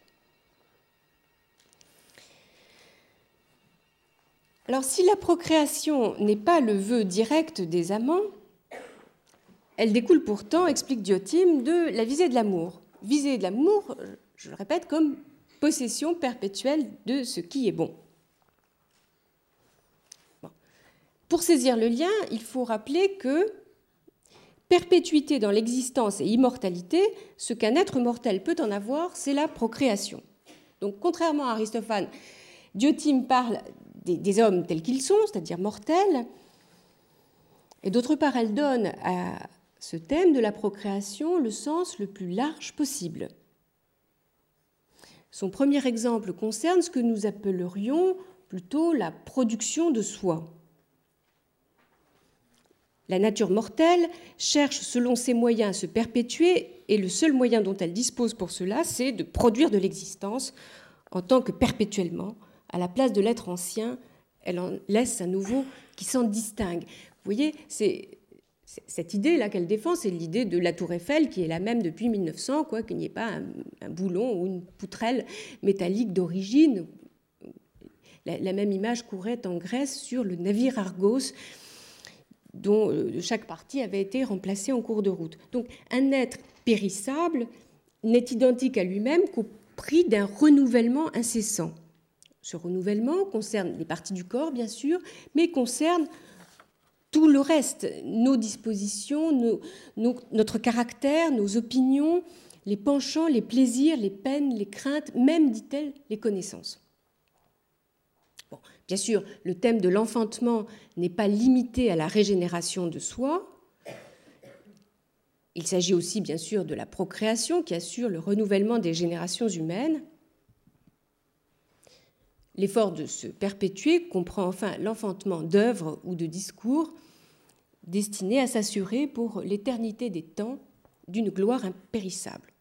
Alors, si la procréation n'est pas le vœu direct des amants, elle découle pourtant, explique Diotime, de la visée de l'amour. Visée de l'amour, je le répète, comme possession perpétuelle de ce qui est bon. Bon. Pour saisir le lien, il faut rappeler que perpétuité dans l'existence et immortalité, ce qu'un être mortel peut en avoir, c'est la procréation. Donc, contrairement à Aristophane, Diotime parle des, des hommes tels qu'ils sont, c'est-à-dire mortels, et d'autre part, elle donne à ce thème de la procréation le sens le plus large possible. Son premier exemple concerne ce que nous appellerions plutôt la production de soi. La nature mortelle cherche selon ses moyens à se perpétuer et le seul moyen dont elle dispose pour cela, c'est de produire de l'existence en tant que perpétuellement, à la place de l'être ancien, elle en laisse un nouveau qui s'en distingue. Vous voyez, c'est, c'est cette idée-là qu'elle défend, c'est l'idée de la tour Eiffel qui est la même depuis mille neuf cents, quoi, qu'il n'y ait pas un, un boulon ou une poutrelle métallique d'origine. La, la même image courait en Grèce sur le navire Argos, dont chaque partie avait été remplacée en cours de route. Donc un être périssable n'est identique à lui-même qu'au prix d'un renouvellement incessant. Ce renouvellement concerne les parties du corps, bien sûr, mais concerne tout le reste, nos dispositions, nos, nos, notre caractère, nos opinions, les penchants, les plaisirs, les peines, les craintes, même, dit-elle, les connaissances. Bon, bien sûr, le thème de l'enfantement n'est pas limité à la régénération de soi. Il s'agit aussi, bien sûr, de la procréation qui assure le renouvellement des générations humaines. L'effort de se perpétuer comprend enfin l'enfantement d'œuvres ou de discours destinés à s'assurer pour l'éternité des temps d'une gloire impérissable.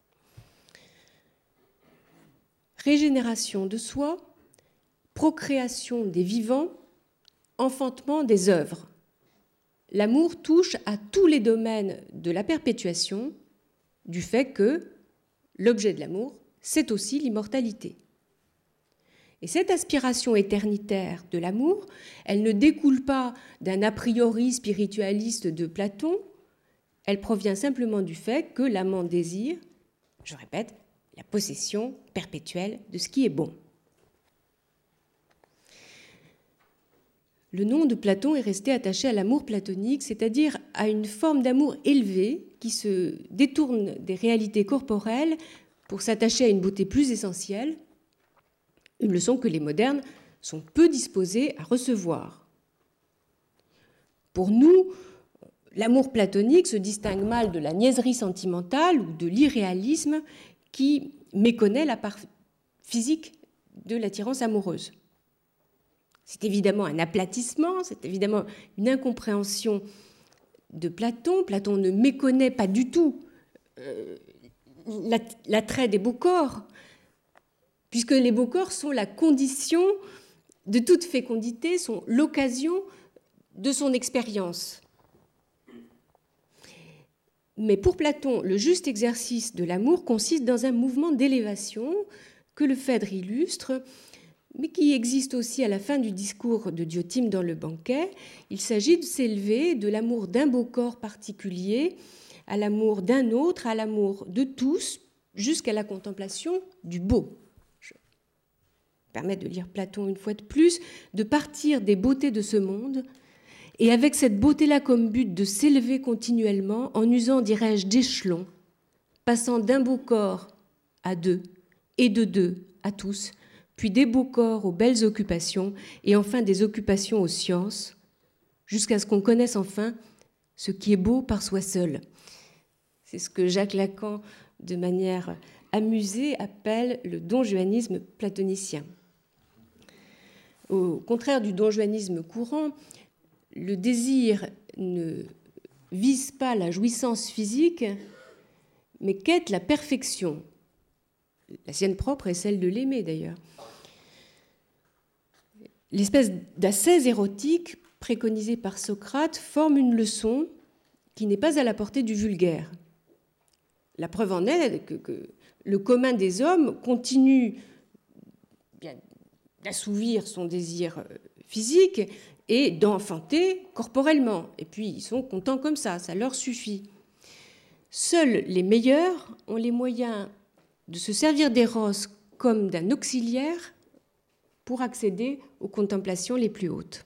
Régénération de soi, procréation des vivants, enfantement des œuvres. L'amour touche à tous les domaines de la perpétuation, du fait que l'objet de l'amour, c'est aussi l'immortalité. Et cette aspiration éternitaire de l'amour, elle ne découle pas d'un a priori spiritualiste de Platon, elle provient simplement du fait que l'amant désire, je répète, la possession perpétuelle de ce qui est bon. Le nom de Platon est resté attaché à l'amour platonique, c'est-à-dire à une forme d'amour élevé qui se détourne des réalités corporelles pour s'attacher à une beauté plus essentielle, une leçon que les modernes sont peu disposés à recevoir. Pour nous, l'amour platonique se distingue mal de la niaiserie sentimentale ou de l'irréalisme qui méconnaît la part physique de l'attirance amoureuse. C'est évidemment un aplatissement, c'est évidemment une incompréhension de Platon. Platon ne méconnaît pas du tout euh, l'attrait des beaux corps, puisque les beaux corps sont la condition de toute fécondité, sont l'occasion de son expérience. Mais pour Platon, le juste exercice de l'amour consiste dans un mouvement d'élévation que le Phèdre illustre, mais qui existe aussi à la fin du discours de Diotime dans le banquet. Il s'agit de s'élever de l'amour d'un beau corps particulier à l'amour d'un autre, à l'amour de tous, jusqu'à la contemplation du beau. Je me permets de lire Platon une fois de plus, de partir des beautés de ce monde, et avec cette beauté-là comme but de s'élever continuellement en usant, dirais-je, d'échelons, passant d'un beau corps à deux, et de deux à tous, puis des beaux corps aux belles occupations, et enfin des occupations aux sciences, jusqu'à ce qu'on connaisse enfin ce qui est beau par soi seul. C'est ce que Jacques Lacan, de manière amusée, appelle le donjuanisme platonicien. Au contraire du donjuanisme courant, le désir ne vise pas la jouissance physique, mais quête la perfection. La sienne propre est celle de l'aimer, d'ailleurs. L'espèce d'ascèse érotique préconisée par Socrate forme une leçon qui n'est pas à la portée du vulgaire. La preuve en est que, que le commun des hommes continue bien d'assouvir son désir physique et d'enfanter corporellement. Et puis ils sont contents comme ça, ça leur suffit. Seuls les meilleurs ont les moyens de se servir d'éros comme d'un auxiliaire pour accéder aux contemplations les plus hautes.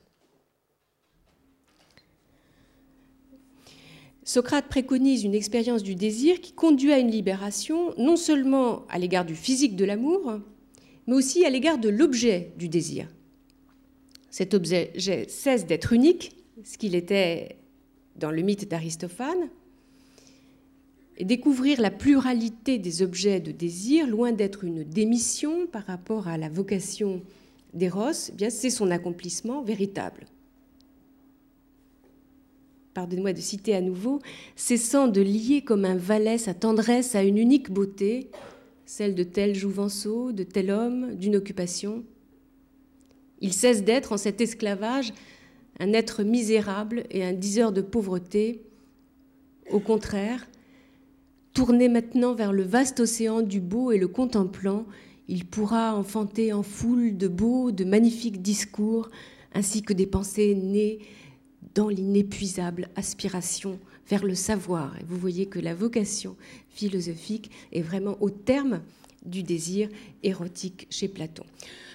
Socrate préconise une expérience du désir qui conduit à une libération, non seulement à l'égard du physique de l'amour, mais aussi à l'égard de l'objet du désir. Cet objet cesse d'être unique, ce qu'il était dans le mythe d'Aristophane, et découvrir la pluralité des objets de désir, loin d'être une démission par rapport à la vocation d'Eros, eh bien c'est son accomplissement véritable. pardonnez-moi de citer à nouveau, cessant de lier comme un valet sa tendresse à une unique beauté, celle de tel jouvenceau, de tel homme, d'une occupation. Il cesse d'être, en cet esclavage, un être misérable et un diseur de pauvreté. Au contraire, tourné maintenant vers le vaste océan du beau et le contemplant, il pourra enfanter en foule de beaux, de magnifiques discours, ainsi que des pensées nées dans l'inépuisable aspiration vers le savoir. Et vous voyez que la vocation philosophique est vraiment au terme du désir érotique chez Platon.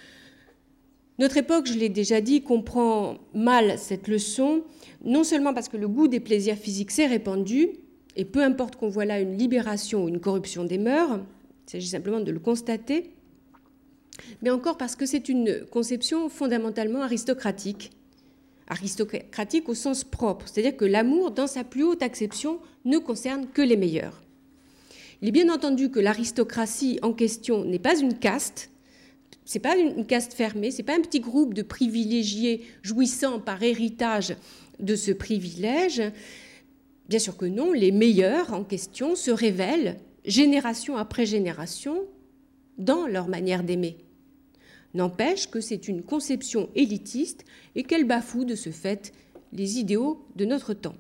Notre époque, je l'ai déjà dit, comprend mal cette leçon, non seulement parce que le goût des plaisirs physiques s'est répandu, et peu importe qu'on voit là une libération ou une corruption des mœurs, il s'agit simplement de le constater, mais encore parce que c'est une conception fondamentalement aristocratique, aristocratique au sens propre, c'est-à-dire que l'amour, dans sa plus haute acception, ne concerne que les meilleurs. Il est bien entendu que l'aristocratie en question n'est pas une caste, ce n'est pas une caste fermée, ce n'est pas un petit groupe de privilégiés jouissant par héritage de ce privilège. Bien sûr que non, les meilleurs en question se révèlent, génération après génération, dans leur manière d'aimer. N'empêche que c'est une conception élitiste et qu'elle bafoue de ce fait les idéaux de notre temps.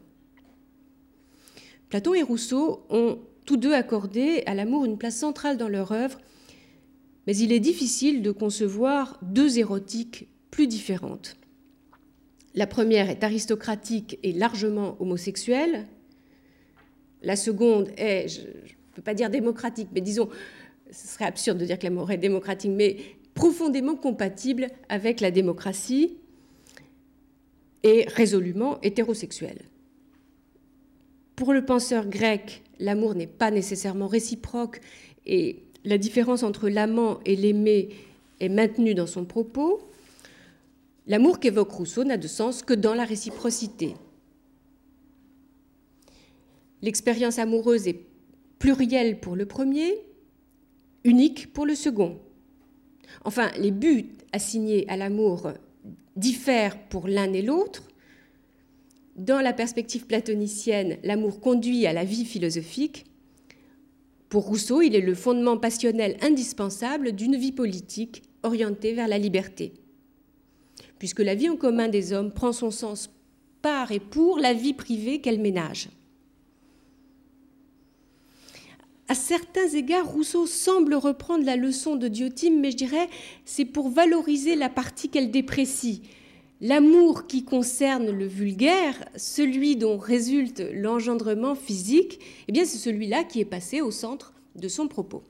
Platon et Rousseau ont tous deux accordé à l'amour une place centrale dans leur œuvre, mais il est difficile de concevoir deux érotiques plus différentes. La première est aristocratique et largement homosexuelle. La seconde est, je ne peux pas dire démocratique, mais disons, ce serait absurde de dire que l'amour est démocratique, mais profondément compatible avec la démocratie et résolument hétérosexuelle. Pour le penseur grec, l'amour n'est pas nécessairement réciproque et la différence entre l'amant et l'aimé est maintenue dans son propos. L'amour qu'évoque Rousseau n'a de sens que dans la réciprocité. L'expérience amoureuse est plurielle pour le premier, unique pour le second. Enfin, les buts assignés à l'amour diffèrent pour l'un et l'autre. Dans la perspective platonicienne, l'amour conduit à la vie philosophique. Pour Rousseau, il est le fondement passionnel indispensable d'une vie politique orientée vers la liberté, puisque la vie en commun des hommes prend son sens par et pour la vie privée qu'elle ménage. À certains égards, Rousseau semble reprendre la leçon de Diotime, mais je dirais c'est pour valoriser la partie qu'elle déprécie. L'amour qui concerne le vulgaire, celui dont résulte l'engendrement physique, eh bien c'est celui-là qui est passé au centre de son propos.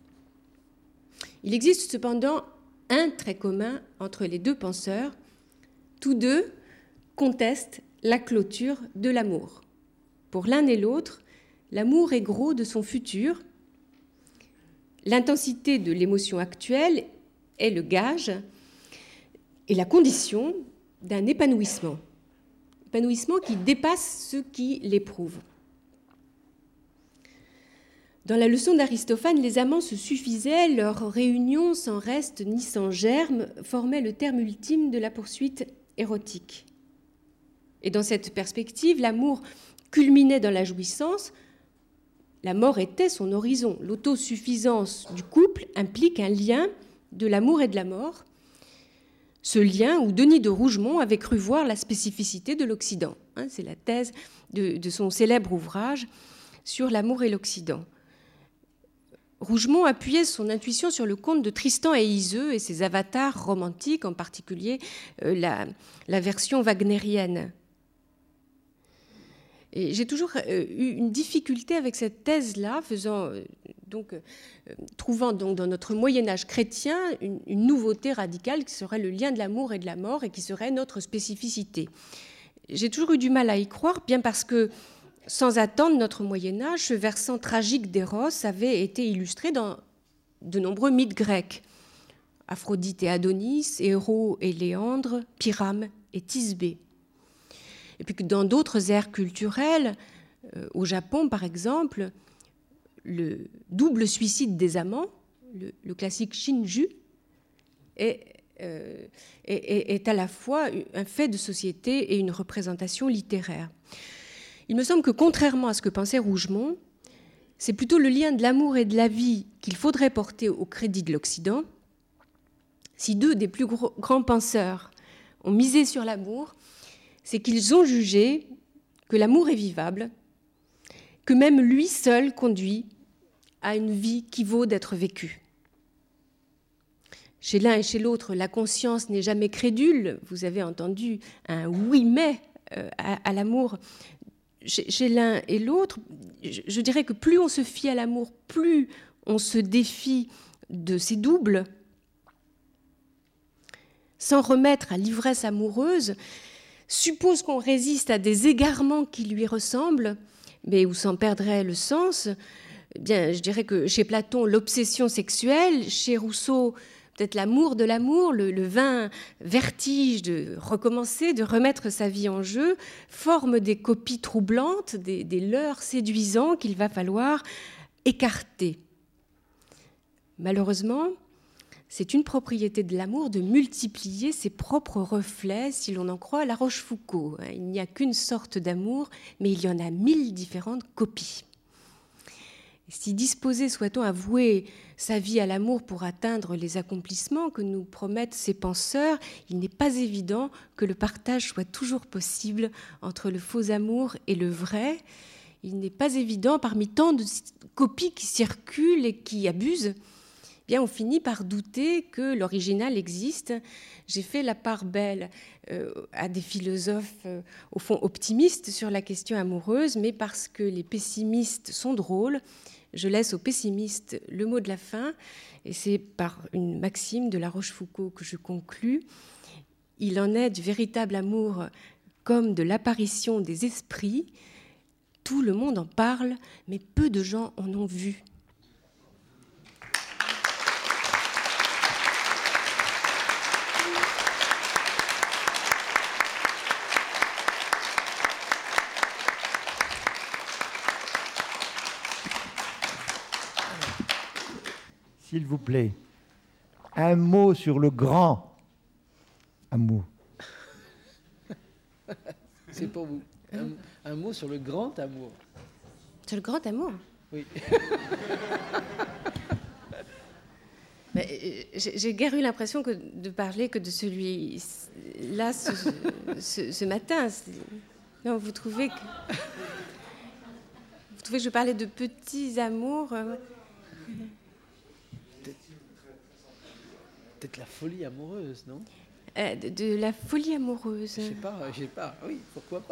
Il existe cependant un trait commun entre les deux penseurs. Tous deux contestent la clôture de l'amour. Pour l'un et l'autre, l'amour est gros de son futur. L'intensité de l'émotion actuelle est le gage et la condition d'un épanouissement, épanouissement qui dépasse ceux qui l'éprouvent. Dans la leçon d'Aristophane, les amants se suffisaient, leur réunion sans reste ni sans germe formait le terme ultime de la poursuite érotique. Et dans cette perspective, l'amour culminait dans la jouissance, la mort était son horizon. L'autosuffisance du couple implique un lien de l'amour et de la mort, ce lien où Denis de Rougemont avait cru voir la spécificité de l'Occident. Hein, c'est la thèse de, de son célèbre ouvrage sur l'amour et l'Occident. Rougemont appuyait son intuition sur le conte de Tristan et Iseux et ses avatars romantiques, en particulier euh, la, la version wagnérienne. Et j'ai toujours euh, eu une difficulté avec cette thèse-là, faisant, euh, donc, euh, trouvant donc dans notre Moyen-Âge chrétien une, une nouveauté radicale qui serait le lien de l'amour et de la mort et qui serait notre spécificité. J'ai toujours eu du mal à y croire, bien parce que, sans attendre notre Moyen-Âge, ce versant tragique d'Éros avait été illustré dans de nombreux mythes grecs. Aphrodite et Adonis, Héros et Léandre, Pyrame et Thisbé. Et puis que dans d'autres aires culturelles, euh, au Japon par exemple, le double suicide des amants, le, le classique Shinju, est euh, est, est à la fois un fait de société et une représentation littéraire. Il me semble que, contrairement à ce que pensait Rougemont, c'est plutôt le lien de l'amour et de la vie qu'il faudrait porter au crédit de l'Occident. Si deux des plus gros, grands penseurs ont misé sur l'amour, c'est qu'ils ont jugé que l'amour est vivable, que même lui seul conduit à une vie qui vaut d'être vécue. Chez l'un et chez l'autre, la conscience n'est jamais crédule. Vous avez entendu un oui mais euh, à, à l'amour. Chez, chez l'un et l'autre, je, je dirais que plus on se fie à l'amour, plus on se défie de ses doubles. S'en remettre à l'ivresse amoureuse suppose qu'on résiste à des égarements qui lui ressemblent, mais où s'en perdrait le sens. Eh bien, je dirais que chez Platon, l'obsession sexuelle, chez Rousseau, peut-être l'amour de l'amour, le, le vain vertige de recommencer, de remettre sa vie en jeu, forment des copies troublantes, des, des leurres séduisants qu'il va falloir écarter. Malheureusement, c'est une propriété de l'amour de multiplier ses propres reflets, si l'on en croit La Rochefoucauld. Il n'y a qu'une sorte d'amour, mais il y en a mille différentes copies. Si disposés soit-on à vouer sa vie à l'amour pour atteindre les accomplissements que nous promettent ces penseurs, il n'est pas évident que le partage soit toujours possible entre le faux amour et le vrai. Il n'est pas évident, parmi tant de copies qui circulent et qui abusent, bien, on finit par douter que l'original existe. J'ai fait la part belle euh, à des philosophes, euh, au fond, optimistes sur la question amoureuse, mais parce que les pessimistes sont drôles, je laisse aux pessimistes le mot de la fin, et c'est par une maxime de La Rochefoucauld que je conclus. Il en est du véritable amour comme de l'apparition des esprits. Tout le monde en parle, mais peu de gens en ont vu. S'il vous plaît, un mot sur le grand amour. C'est pour vous. Un, un mot sur le grand amour. Sur le grand amour ? Oui. Mais, j'ai guère eu l'impression que de parler que de celui-là ce, ce, ce matin. Non, vous trouvez que... Vous trouvez que je parlais de petits amours ? Peut-être la folie amoureuse, non ? euh, de, de la folie amoureuse. Je sais pas, je sais pas. Oui, pourquoi pas ?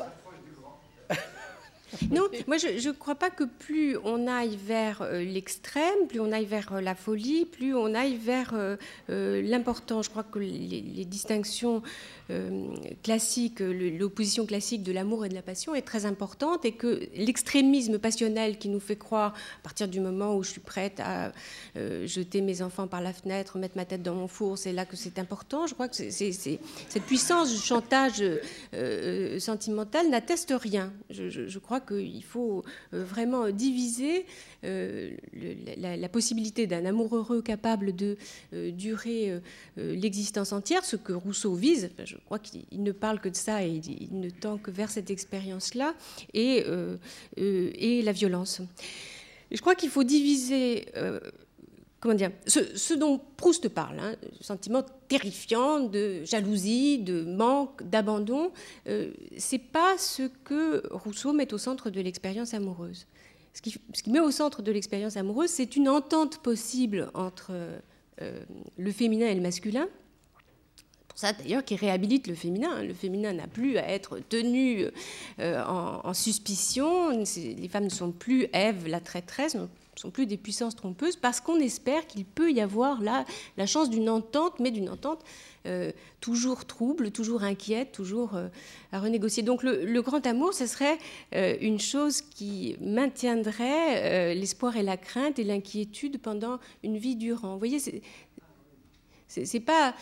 Non, moi je ne crois pas que plus on aille vers euh, l'extrême, plus on aille vers euh, la folie, plus on aille vers euh, euh, l'important. Je crois que les, les distinctions euh, classiques, l'opposition classique de l'amour et de la passion est très importante, et que l'extrémisme passionnel qui nous fait croire, à partir du moment où je suis prête à euh, jeter mes enfants par la fenêtre, mettre ma tête dans mon four, c'est là que c'est important. Je crois que c'est, c'est, c'est, cette puissance du chantage euh, sentimental n'atteste rien. Je, je, je crois qu'il faut vraiment diviser euh, le, la, la possibilité d'un amour heureux capable de euh, durer euh, l'existence entière, ce que Rousseau vise. Je crois qu'il ne parle que de ça et il, il ne tend que vers cette expérience-là, et, euh, euh, et la violence. Et je crois qu'il faut diviser... Euh, Comment dire, ce, ce dont Proust parle, hein, sentiment terrifiant de jalousie, de manque, d'abandon, euh, c'est pas ce que Rousseau met au centre de l'expérience amoureuse. Ce qui, ce qui met au centre de l'expérience amoureuse, c'est une entente possible entre euh, le féminin et le masculin. Pour ça, d'ailleurs, qui réhabilite le féminin. Le féminin n'a plus à être tenu euh, en, en suspicion. Les femmes ne sont plus Ève, la traîtresse, ne sont plus des puissances trompeuses, parce qu'on espère qu'il peut y avoir là la chance d'une entente, mais d'une entente euh, toujours trouble, toujours inquiète, toujours euh, à renégocier. Donc le, le grand amour, ce serait euh, une chose qui maintiendrait euh, l'espoir et la crainte et l'inquiétude pendant une vie durant. Vous voyez, c'est, c'est, c'est pas...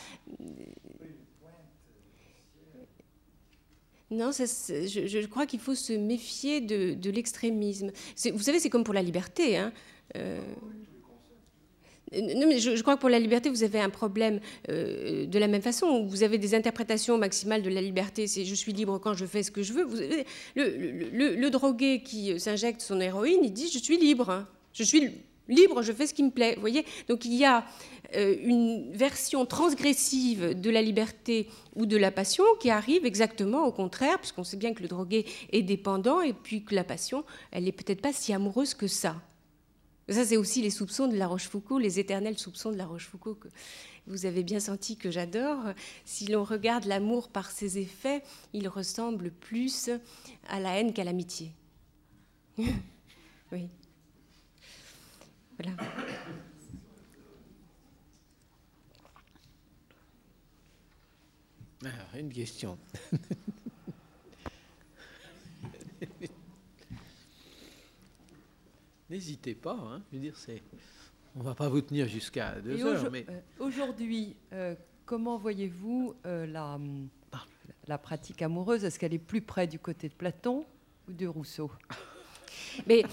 Non, ça, je, je crois qu'il faut se méfier de, de l'extrémisme. C'est, vous savez, c'est comme pour la liberté. Hein. Euh, Non, mais je, je crois que pour la liberté, vous avez un problème euh, de la même façon, où vous avez des interprétations maximales de la liberté, c'est je suis libre quand je fais ce que je veux. Vous avez, le, le, le, le drogué qui s'injecte son héroïne, il dit je suis libre, hein. Je suis libre, je fais ce qui me plaît. Vous voyez, donc il y a euh, une version transgressive de la liberté ou de la passion qui arrive exactement au contraire, puisqu'on sait bien que le drogué est dépendant et puis que la passion, elle n'est peut-être pas si amoureuse que ça. Ça, c'est aussi les soupçons de La Rochefoucauld, les éternels soupçons de La Rochefoucauld que vous avez bien senti que j'adore. Si l'on regarde l'amour par ses effets, il ressemble plus à la haine qu'à l'amitié. Oui. Voilà. Alors, une question. N'hésitez pas, hein. Je veux dire, c'est... on ne va pas vous tenir jusqu'à deux Et heures. au- Mais... euh, Aujourd'hui, euh, comment voyez-vous euh, la, la pratique amoureuse? Est-ce qu'elle est plus près du côté de Platon ou de Rousseau? Mais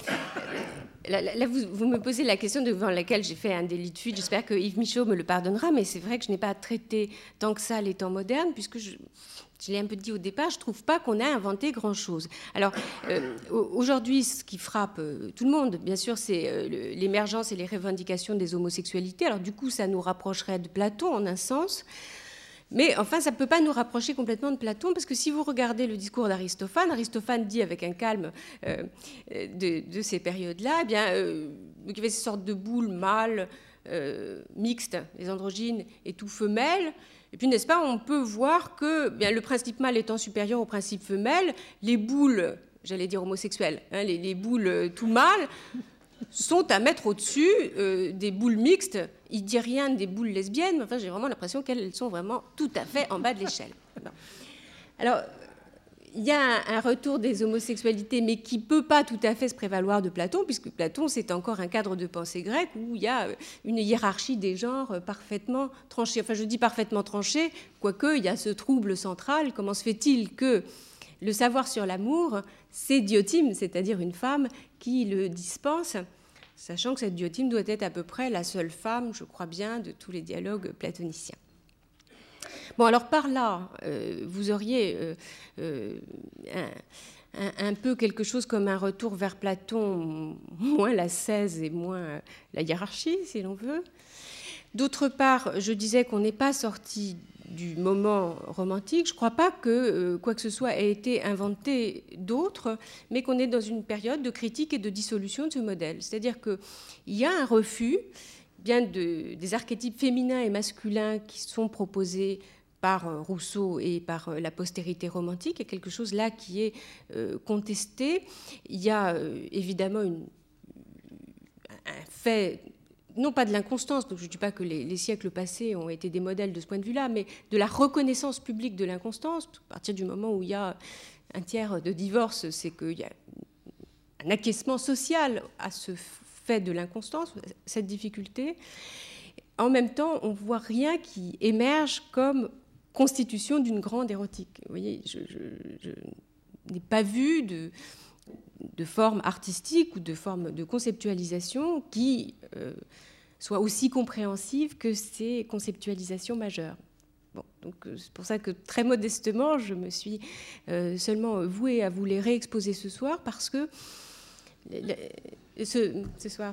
là, là, vous, vous me posez la question devant laquelle j'ai fait un délit de fuite. J'espère que Yves Michaud me le pardonnera, mais c'est vrai que je n'ai pas traité tant que ça les temps modernes, puisque je, je l'ai un peu dit au départ, je ne trouve pas qu'on a inventé grand-chose. Alors, euh, aujourd'hui, ce qui frappe euh, tout le monde, bien sûr, c'est euh, le- l'émergence et les revendications des homosexualités. Alors, du coup, ça nous rapprocherait de Platon en un sens. Mais enfin, ça ne peut pas nous rapprocher complètement de Platon, parce que si vous regardez le discours d'Aristophane, Aristophane dit avec un calme euh, de, de ces périodes-là, eh bien, euh, il y avait ces sortes de boules mâles, euh, mixtes, les androgynes et tout femelles. Et puis, n'est-ce pas, on peut voir que bien, le principe mâle étant supérieur au principe femelle, les boules, j'allais dire homosexuelles, hein, les, les boules tout mâles, sont à mettre au-dessus euh, des boules mixtes. Il ne dit rien des boules lesbiennes, mais enfin, j'ai vraiment l'impression qu'elles sont vraiment tout à fait en bas de l'échelle. Bon. Alors, il y a un, un retour des homosexualités, mais qui ne peut pas tout à fait se prévaloir de Platon, puisque Platon, c'est encore un cadre de pensée grecque où il y a une hiérarchie des genres parfaitement tranchée. Enfin, je dis parfaitement tranchée, quoique il y a ce trouble central. Comment se fait-il que le savoir sur l'amour, c'est Diotime, c'est-à-dire une femme qui le dispense, sachant que cette Diotime doit être à peu près la seule femme, je crois bien, de tous les dialogues platoniciens. Bon, alors par là, euh, vous auriez euh, euh, un, un, un peu quelque chose comme un retour vers Platon, moins la seize et moins la hiérarchie, si l'on veut. D'autre part, je disais qu'on n'est pas sorti du moment romantique. Je ne crois pas que euh, quoi que ce soit ait été inventé d'autre, mais qu'on est dans une période de critique et de dissolution de ce modèle. C'est-à-dire qu'il y a un refus bien de, des archétypes féminins et masculins qui sont proposés par Rousseau et par la postérité romantique. Il y a quelque chose là qui est euh, contesté. Il y a euh, évidemment une, un fait... non pas de l'inconstance, parce que je ne dis pas que les, les siècles passés ont été des modèles de ce point de vue-là, mais de la reconnaissance publique de l'inconstance. À partir du moment où il y a un tiers de divorce, c'est qu'il y a un acquiescement social à ce fait de l'inconstance, cette difficulté. En même temps, on ne voit rien qui émerge comme constitution d'une grande érotique. Vous voyez, je, je, je n'ai pas vu de... de forme artistique ou de forme de conceptualisation qui euh, soit aussi compréhensive que ces conceptualisations majeures. Bon, donc c'est pour ça que très modestement, je me suis euh, seulement vouée à vous les réexposer ce soir, parce que le, ce, ce soir,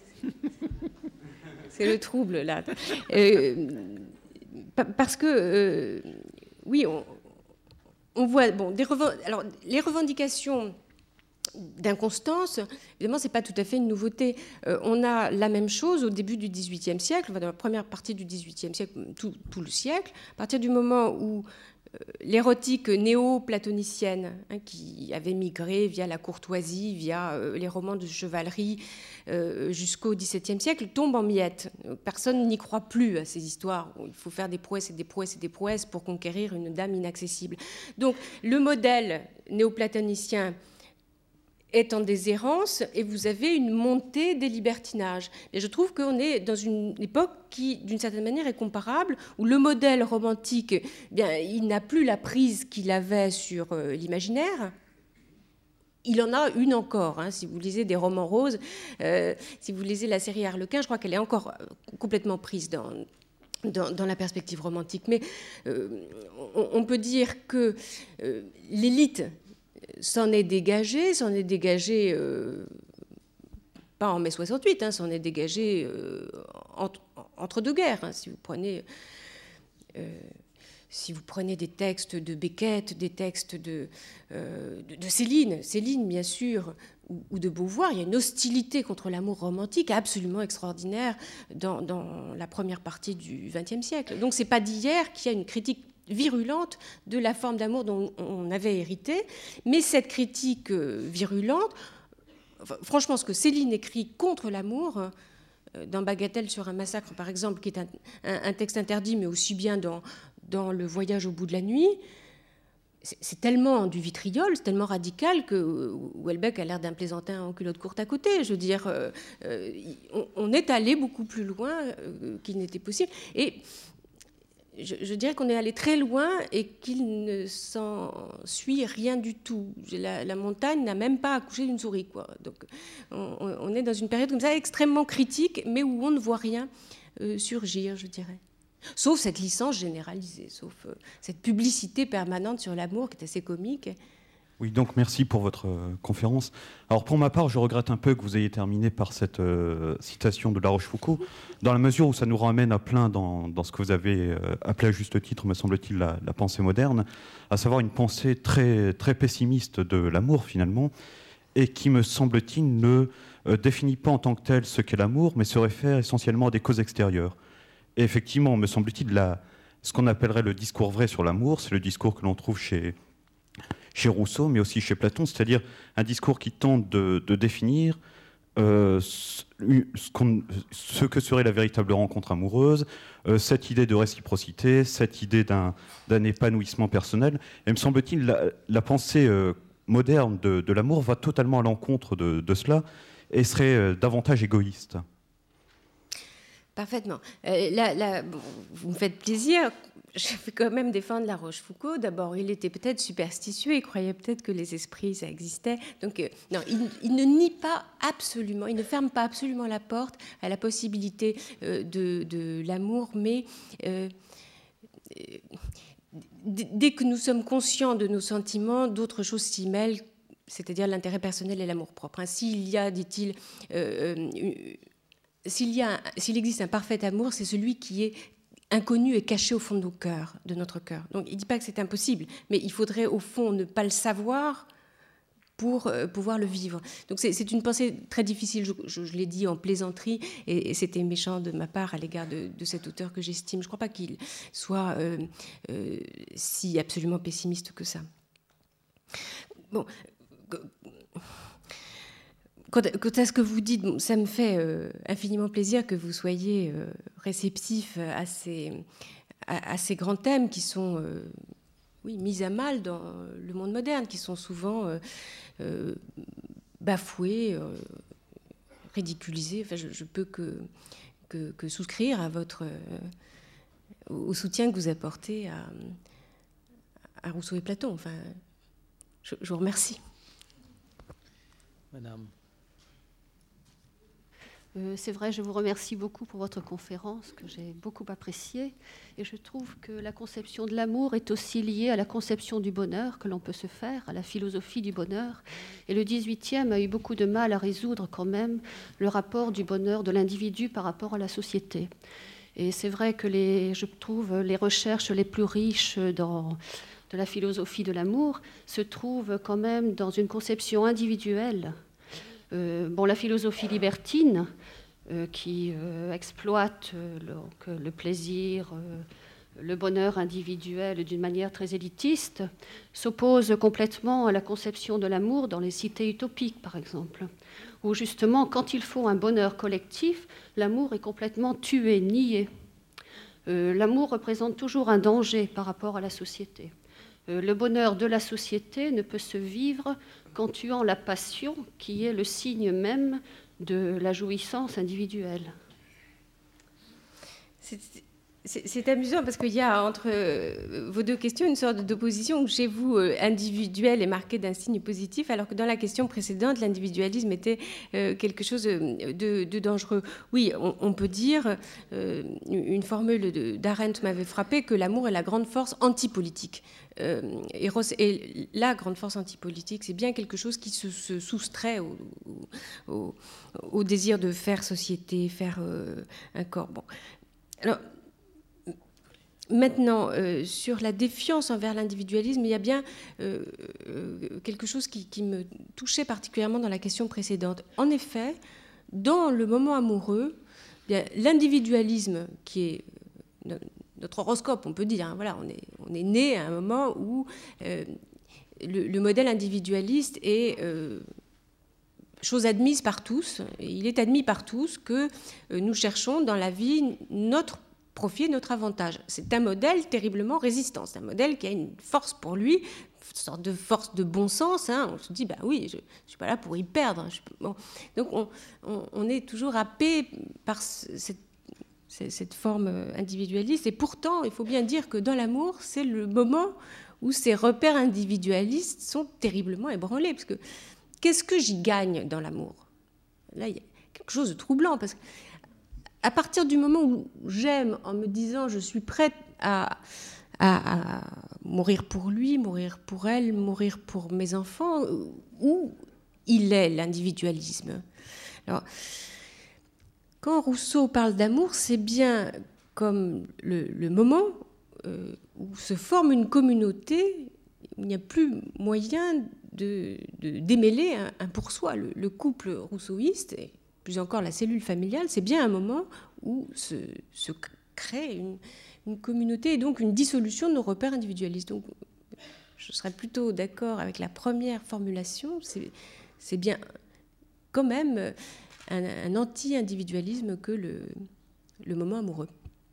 c'est le trouble là, euh, parce que euh, oui, on, on voit bon des revend... alors les revendications d'inconstance, évidemment, ce n'est pas tout à fait une nouveauté. Euh, on a la même chose au début du dix-huitième siècle, dans la première partie du dix-huitième siècle, tout, tout le siècle, à partir du moment où euh, l'érotique néo-platonicienne, hein, qui avait migré via la courtoisie, via euh, les romans de chevalerie euh, jusqu'au dix-septième siècle, tombe en miettes. Personne n'y croit plus à ces histoires où il faut faire des prouesses et des prouesses et des prouesses pour conquérir une dame inaccessible. Donc, le modèle néo-platonicien est en déshérence, et vous avez une montée des libertinages. Et je trouve qu'on est dans une époque qui, d'une certaine manière, est comparable, où le modèle romantique, eh bien, il n'a plus la prise qu'il avait sur euh, l'imaginaire. il en a une encore. Hein, si vous lisez des romans roses, euh, si vous lisez la série Harlequin, je crois qu'elle est encore complètement prise dans, dans, dans la perspective romantique. Mais euh, on, on peut dire que euh, l'élite s'en est dégagée, s'en est dégagée... Euh, pas en mai soixante-huit, hein, s'en est dégagée euh, entre, entre deux guerres. Hein, si vous prenez... Euh, Si vous prenez des textes de Beckett, des textes de, euh, de, de Céline, Céline bien sûr, ou, ou de Beauvoir, il y a une hostilité contre l'amour romantique absolument extraordinaire dans, dans la première partie du vingtième siècle. Donc c'est pas d'hier qu'il y a une critique virulente de la forme d'amour dont on avait hérité, mais cette critique virulente, franchement, ce que Céline écrit contre l'amour, dans Bagatelle sur un massacre par exemple, qui est un, un, un texte interdit, mais aussi bien dans dans Le voyage au bout de la nuit, c'est, c'est tellement du vitriol, c'est tellement radical que Houellebecq a l'air d'un plaisantin en culotte courte à côté. Je veux dire, euh, euh, on, on est allé beaucoup plus loin euh, qu'il n'était possible. Et je, je dirais qu'on est allé très loin et qu'il ne s'en suit rien du tout. La, la montagne n'a même pas accouché d'une souris, quoi. Donc on, on est dans une période comme ça extrêmement critique, mais où on ne voit rien euh, surgir, je dirais. Sauf cette licence généralisée, sauf euh, cette publicité permanente sur l'amour qui est assez comique. Oui, donc merci pour votre euh, conférence. Alors pour ma part, je regrette un peu que vous ayez terminé par cette euh, citation de La Rochefoucauld, dans la mesure où ça nous ramène à plein dans, dans ce que vous avez euh, appelé à juste titre, me semble-t-il, la, la pensée moderne, à savoir une pensée très, très pessimiste de l'amour finalement, et qui, me semble-t-il, ne euh, définit pas en tant que tel ce qu'est l'amour, mais se réfère essentiellement à des causes extérieures. Et effectivement, me semble-t-il, la, ce qu'on appellerait le discours vrai sur l'amour, c'est le discours que l'on trouve chez, chez Rousseau, mais aussi chez Platon, c'est-à-dire un discours qui tente de, de définir euh, ce, qu'on, ce que serait la véritable rencontre amoureuse, euh, cette idée de réciprocité, cette idée d'un, d'un épanouissement personnel. Et me semble-t-il, la, la pensée euh, moderne de, de l'amour va totalement à l'encontre de, de cela et serait euh, davantage égoïste. Parfaitement. Euh, là, là, bon, vous me faites plaisir. Je vais quand même défendre La Rochefoucauld. D'abord, il était peut-être superstitieux, il croyait peut-être que les esprits, ça existait. Donc, euh, non, il, il ne nie pas absolument, il ne ferme pas absolument la porte à la possibilité euh, de, de l'amour, mais euh, dès que nous sommes conscients de nos sentiments, d'autres choses s'y mêlent, c'est-à-dire l'intérêt personnel et l'amour-propre. Hein, s'il y a, dit-il, euh, une, S'il, y a, s'il existe un parfait amour, c'est celui qui est inconnu et caché au fond de nos cœurs, de notre cœur. Donc il ne dit pas que c'est impossible, mais il faudrait au fond ne pas le savoir pour euh, pouvoir le vivre. Donc c'est, c'est une pensée très difficile, je, je, je l'ai dit en plaisanterie, et, et c'était méchant de ma part à l'égard de, de cet auteur que j'estime. Je ne crois pas qu'il soit euh, euh, si absolument pessimiste que ça. Bon... Quant à ce que vous dites, bon, ça me fait euh, infiniment plaisir que vous soyez euh, réceptif à ces, à, à ces grands thèmes qui sont euh, oui, mis à mal dans le monde moderne, qui sont souvent euh, euh, bafoués, euh, ridiculisés. Enfin, je ne peux que, que, que souscrire à votre, euh, au soutien que vous apportez à, à Rousseau et Platon. Enfin, je, je vous remercie. Madame. C'est vrai, je vous remercie beaucoup pour votre conférence que j'ai beaucoup appréciée, et je trouve que la conception de l'amour est aussi liée à la conception du bonheur que l'on peut se faire, à la philosophie du bonheur. Et le dix-huitième a eu beaucoup de mal à résoudre quand même le rapport du bonheur de l'individu par rapport à la société. Et c'est vrai que les, je trouve les recherches les plus riches dans, de la philosophie de l'amour se trouvent quand même dans une conception individuelle. Euh, bon, la philosophie libertine, euh, qui euh, exploite euh, le, le plaisir, euh, le bonheur individuel d'une manière très élitiste, s'oppose complètement à la conception de l'amour dans les cités utopiques, par exemple, où justement, quand il faut un bonheur collectif, l'amour est complètement tué, nié. Euh, l'amour représente toujours un danger par rapport à la société. Euh, le bonheur de la société ne peut se vivre qu'en tuant la passion, qui est le signe même de la jouissance individuelle. C'est, C'est amusant parce qu'il y a entre vos deux questions une sorte d'opposition où chez vous, individuel est marqué d'un signe positif, alors que dans la question précédente, l'individualisme était quelque chose de, de dangereux. Oui, on, on peut dire, une formule d'Arendt m'avait frappé, que l'amour est la grande force antipolitique. Euh, Eros est la grande force antipolitique, c'est bien quelque chose qui se, se soustrait au, au, au désir de faire société, faire euh, un corps. Bon. Alors, maintenant, euh, sur la défiance envers l'individualisme, il y a bien euh, euh, quelque chose qui, qui me touchait particulièrement dans la question précédente. En effet, dans le moment amoureux, l'individualisme qui est notre horoscope, on peut dire, hein, voilà, on est, on est né à un moment où euh, le, le modèle individualiste est euh, chose admise par tous. Et il est admis par tous que euh, nous cherchons dans la vie notre profit, notre avantage. C'est un modèle terriblement résistant. C'est un modèle qui a une force pour lui, une sorte de force de bon sens. Hein. On se dit, bah oui, je ne suis pas là pour y perdre. Je, bon. Donc on, on, on est toujours happé par cette cette forme individualiste. Et pourtant, il faut bien dire que dans l'amour, c'est le moment où ces repères individualistes sont terriblement ébranlés. Parce que qu'est-ce que j'y gagne dans l'amour? Là, il y a quelque chose de troublant. Parce qu'à partir du moment où j'aime en me disant je suis prête à, à, à mourir pour lui, mourir pour elle, mourir pour mes enfants, où il est l'individualisme? Alors, quand Rousseau parle d'amour, c'est bien comme le, le moment euh, où se forme une communauté, où il n'y a plus moyen de, de démêler un, un pour soi. Le, le couple rousseauiste, et plus encore la cellule familiale, c'est bien un moment où se, se crée une, une communauté et donc une dissolution de nos repères individualistes. Donc, je serais plutôt d'accord avec la première formulation. C'est, c'est bien quand même un, un anti-individualisme que le, le moment amoureux.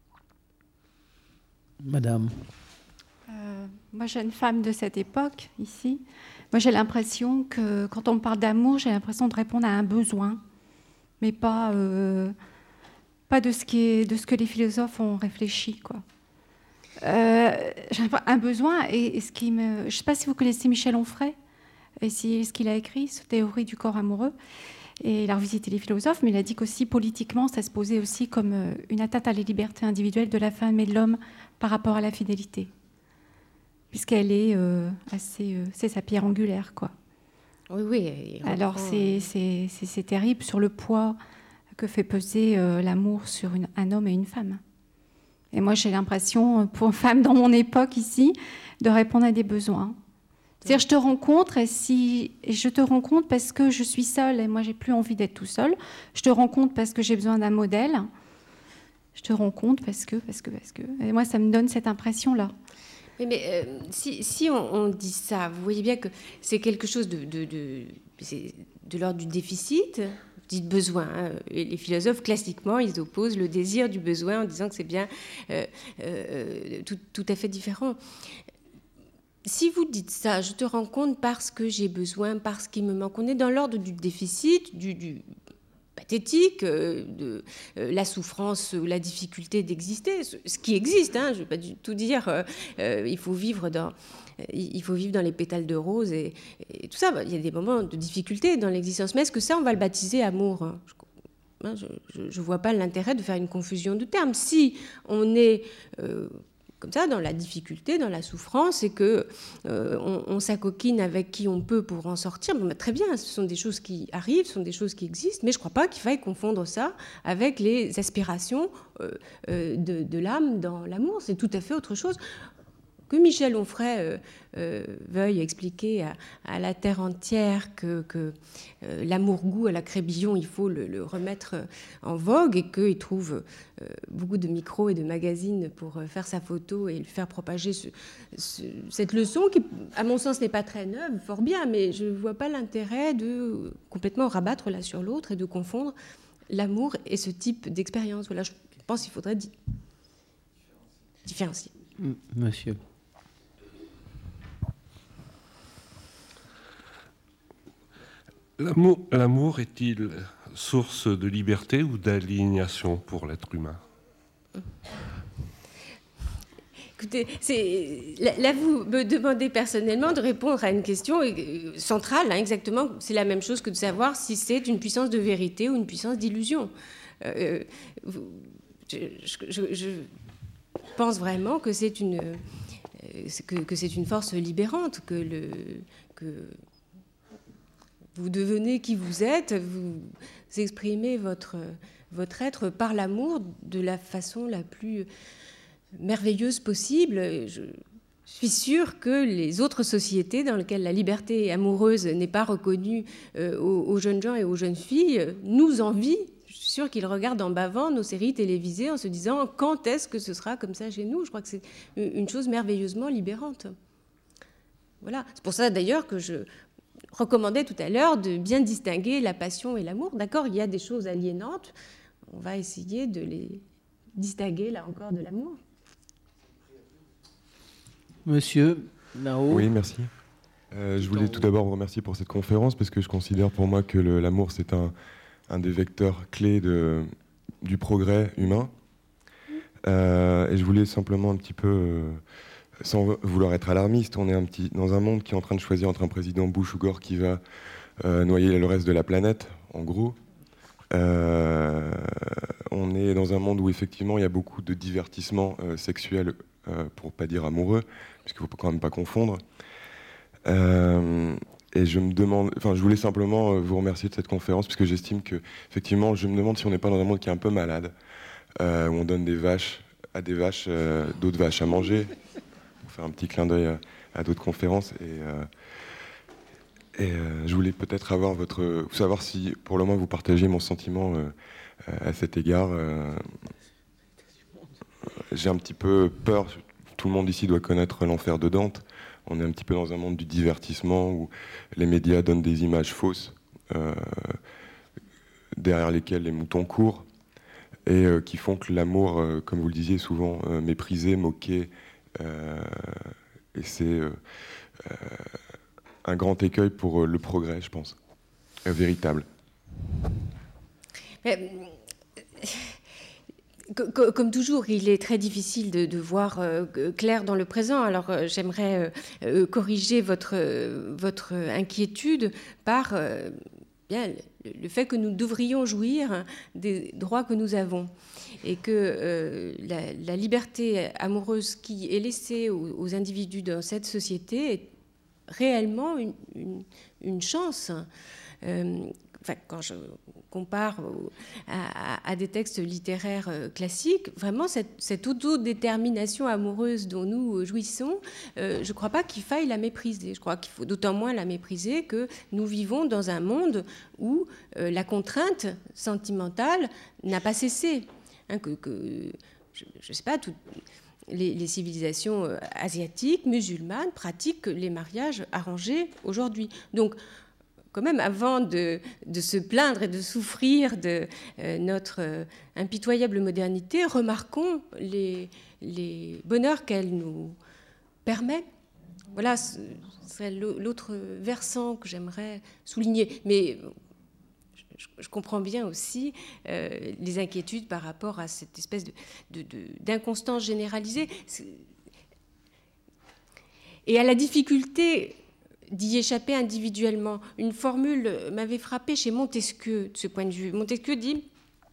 Madame. Euh, moi, jeune femme de cette époque, ici, moi, j'ai l'impression que quand on me parle d'amour, j'ai l'impression de répondre à un besoin, mais pas, euh, pas de, ce qui est, de ce que les philosophes ont réfléchi, quoi. Euh, j'ai un besoin, et, et ce qui me... Je ne sais pas si vous connaissez Michel Onfray, et si, ce qu'il a écrit, cette théorie du corps amoureux. Et il a revisité les philosophes, mais il a dit qu'aussi politiquement, ça se posait aussi comme une atteinte à la liberté individuelle de la femme et de l'homme par rapport à la fidélité, puisqu'elle est euh, assez, euh, c'est sa pierre angulaire, quoi. Oui, oui. Alors c'est, c'est, c'est, c'est terrible sur le poids que fait peser euh, l'amour sur une, un homme et une femme. Et moi, j'ai l'impression, pour une femme dans mon époque ici, de répondre à des besoins. C'est-à-dire, je te rencontre et, si, et je te rencontre parce que je suis seule et moi, j'ai plus envie d'être tout seul. Je te rencontre parce que j'ai besoin d'un modèle. Je te rencontre parce que, parce que, parce que. Et moi, ça me donne cette impression-là. Mais, mais euh, si, si on, on dit ça, vous voyez bien que c'est quelque chose de, de, de, c'est de l'ordre du déficit, dites besoin. Hein. Et les philosophes, classiquement, ils opposent le désir du besoin en disant que c'est bien euh, euh, tout, tout à fait différent. Si vous dites ça, je te rends compte parce que j'ai besoin, parce qu'il me manque, on est dans l'ordre du déficit, du, du pathétique, euh, de euh, la souffrance ou la difficulté d'exister, ce, ce qui existe. Hein, je ne vais pas du tout dire euh, euh, il faut vivre dans, il faut vivre dans les pétales de rose et, et tout ça. Il y a des moments de difficulté dans l'existence, mais est-ce que ça, on va le baptiser amour? Je ne vois pas l'intérêt de faire une confusion de termes. Si on est euh, comme ça, dans la difficulté, dans la souffrance, et que euh, on, on s'acoquine avec qui on peut pour en sortir. Bon, bah, très bien, ce sont des choses qui arrivent, ce sont des choses qui existent, mais je ne crois pas qu'il faille confondre ça avec les aspirations euh, euh, de, de l'âme dans l'amour. C'est tout à fait autre chose. Que Michel Onfray euh, euh, veuille expliquer à, à la terre entière que, que euh, l'amour-goût à la Crébillon, il faut le, le remettre en vogue, et qu'il trouve euh, beaucoup de micros et de magazines pour faire sa photo et faire propager ce, ce, cette leçon qui, à mon sens, n'est pas très neuve, fort bien, mais je ne vois pas l'intérêt de complètement rabattre l'un sur l'autre et de confondre l'amour et ce type d'expérience. Voilà, je pense qu'il faudrait di- différencier. Monsieur. L'amour, l'amour est-il source de liberté ou d'aliénation pour l'être humain? Écoutez, c'est, là, là, vous me demandez personnellement de répondre à une question centrale, hein, exactement. C'est la même chose que de savoir si c'est une puissance de vérité ou une puissance d'illusion. Euh, vous, je, je, je pense vraiment que c'est une, que, que c'est une force libérante, que, le, que vous devenez qui vous êtes, vous exprimez votre, votre être par l'amour de la façon la plus merveilleuse possible. Je suis sûre que les autres sociétés dans lesquelles la liberté amoureuse n'est pas reconnue euh, aux, aux jeunes gens et aux jeunes filles nous envient. Je suis sûre qu'ils regardent en bavant nos séries télévisées en se disant quand est-ce que ce sera comme ça chez nous. Je crois que c'est une chose merveilleusement libérante. Voilà. C'est pour ça d'ailleurs que je recommandais tout à l'heure de bien distinguer la passion et l'amour. D'accord, il y a des choses aliénantes. On va essayer de les distinguer là encore de l'amour. Monsieur Nao. Oui, merci. Euh, je voulais tout d'abord vous remercier pour cette conférence parce que je considère pour moi que le, l'amour, c'est un, un des vecteurs clés de, du progrès humain. Euh, et je voulais simplement un petit peu, euh, sans vouloir être alarmiste, on est un petit, dans un monde qui est en train de choisir entre un président Bush ou Gore qui va euh, noyer le reste de la planète, en gros. Euh, on est dans un monde où effectivement il y a beaucoup de divertissements euh, sexuels, euh, pour pas dire amoureux, puisqu'il ne faut quand même pas confondre. Euh, et je me demande, enfin, je voulais simplement vous remercier de cette conférence, parce que j'estime que, effectivement, je me demande si on n'est pas dans un monde qui est un peu malade, euh, où on donne des vaches à des vaches, euh, d'autres vaches à manger, pour faire un petit clin d'œil à, à d'autres conférences. Et, euh, et euh, je voulais peut-être avoir votre, savoir si, pour le moins, vous partagez mon sentiment euh, à cet égard. Euh, j'ai un petit peu peur. Tout le monde ici doit connaître l'enfer de Dante. On est un petit peu dans un monde du divertissement où les médias donnent des images fausses euh, derrière lesquelles les moutons courent et euh, qui font que l'amour, euh, comme vous le disiez, est souvent euh, méprisé, moqué. Euh, et c'est euh, euh, un grand écueil pour euh, le progrès, je pense, euh, véritable. Mais, comme toujours, il est très difficile de, de voir euh, clair dans le présent. Alors, euh, j'aimerais euh, corriger votre, euh, votre inquiétude par euh, bien, le, le fait que nous devrions jouir des droits que nous avons et que euh, la, la liberté amoureuse qui est laissée aux, aux individus dans cette société est réellement une, une, une chance. Euh, Enfin, quand je compare au, à, à des textes littéraires classiques, vraiment cette, cette autodétermination amoureuse dont nous jouissons, euh, je ne crois pas qu'il faille la mépriser. Je crois qu'il faut d'autant moins la mépriser que nous vivons dans un monde où euh, la contrainte sentimentale n'a pas cessé. Hein, que, que, je ne sais pas, tout, les, les civilisations asiatiques, musulmanes pratiquent les mariages arrangés aujourd'hui. Donc, quand même, avant de, de se plaindre et de souffrir de euh, notre euh, impitoyable modernité, remarquons les, les bonheurs qu'elle nous permet. Voilà, ce serait l'autre versant que j'aimerais souligner. Mais je, je comprends bien aussi euh, les inquiétudes par rapport à cette espèce de, de, de, d'inconstance généralisée. Et à la difficulté d'y échapper individuellement. Une formule m'avait frappée chez Montesquieu de ce point de vue. Montesquieu dit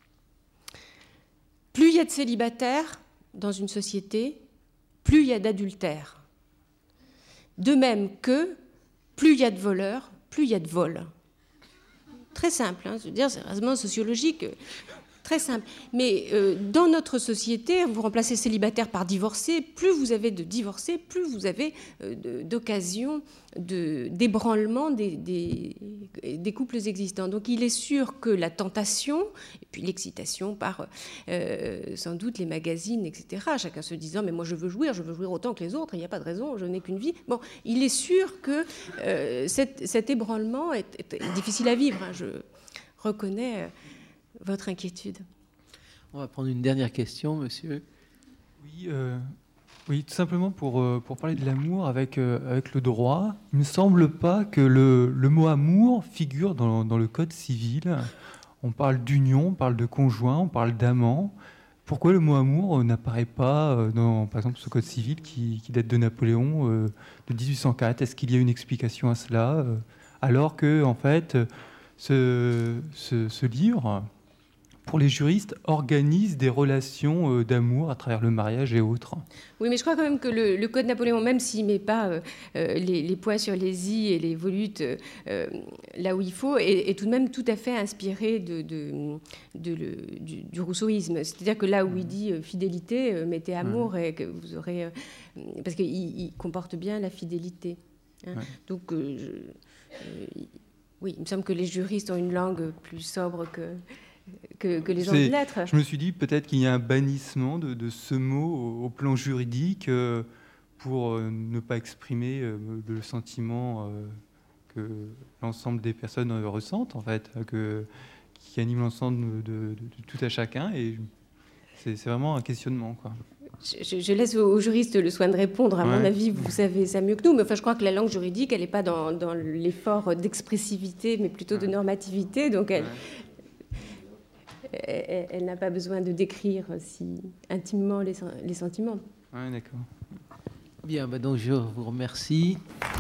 « Plus il y a de célibataires dans une société, plus il y a d'adultères. De même que plus il y a de voleurs, plus il y a de vols. » Très simple, hein, je veux dire, c'est vraiment sociologique. Très simple. Mais euh, dans notre société, vous remplacez célibataire par divorcé. Plus vous avez de divorcés, plus vous avez euh, d'occasions de, d'ébranlement des, des, des couples existants. Donc il est sûr que la tentation, et puis l'excitation par euh, sans doute les magazines, et cetera, chacun se disant « mais moi je veux jouir, je veux jouir autant que les autres, il n'y a pas de raison, je n'ai qu'une vie ». Bon, il est sûr que euh, cet, cet ébranlement est, est, est difficile à vivre. Hein, je reconnais... Euh, votre inquiétude. On va prendre une dernière question, monsieur. Oui, euh, oui tout simplement pour, euh, pour parler de l'amour avec, euh, avec le droit. Il ne me semble pas que le, le mot amour figure dans, dans le code civil. On parle d'union, on parle de conjoint, on parle d'amant. pourquoi le mot amour n'apparaît pas dans, par exemple, ce code civil qui, qui date de Napoléon euh, de dix-huit cent quatre? Est-ce qu'il y a une explication à cela euh, alors que, en fait, ce, ce, ce livre, pour les juristes, organise des relations euh, d'amour à travers le mariage et autres? Oui, mais je crois quand même que le, le Code Napoléon, même s'il ne met pas euh, les, les points sur les i et les volutes euh, là où il faut, est, est tout de même tout à fait inspiré de, de, de le, du, du rousseauisme. C'est-à-dire que là où il dit euh, fidélité, euh, mettez amour, ouais. Et que vous aurez... Euh, parce qu'il il comporte bien la fidélité. Hein. Ouais. Donc, euh, je, euh, oui, il me semble que les juristes ont une langue plus sobre que... Que, que les gens de lettres. Je me suis dit peut-être qu'il y a un bannissement de, de ce mot au, au plan juridique euh, pour euh, ne pas exprimer euh, le sentiment euh, que l'ensemble des personnes euh, ressentent, en fait, que, qui anime l'ensemble de, de, de, de tout à chacun. Et c'est, c'est vraiment un questionnement, quoi. Je, je laisse aux juristes le soin de répondre. À ouais. mon avis, vous savez ça mieux que nous. Mais enfin, je crois que la langue juridique, elle n'est pas dans, dans l'effort d'expressivité, mais plutôt de normativité. Donc, elle... Ouais. Elle, elle n'a pas besoin de décrire si intimement les, les sentiments. Oui, d'accord. Bien, bah donc je vous remercie.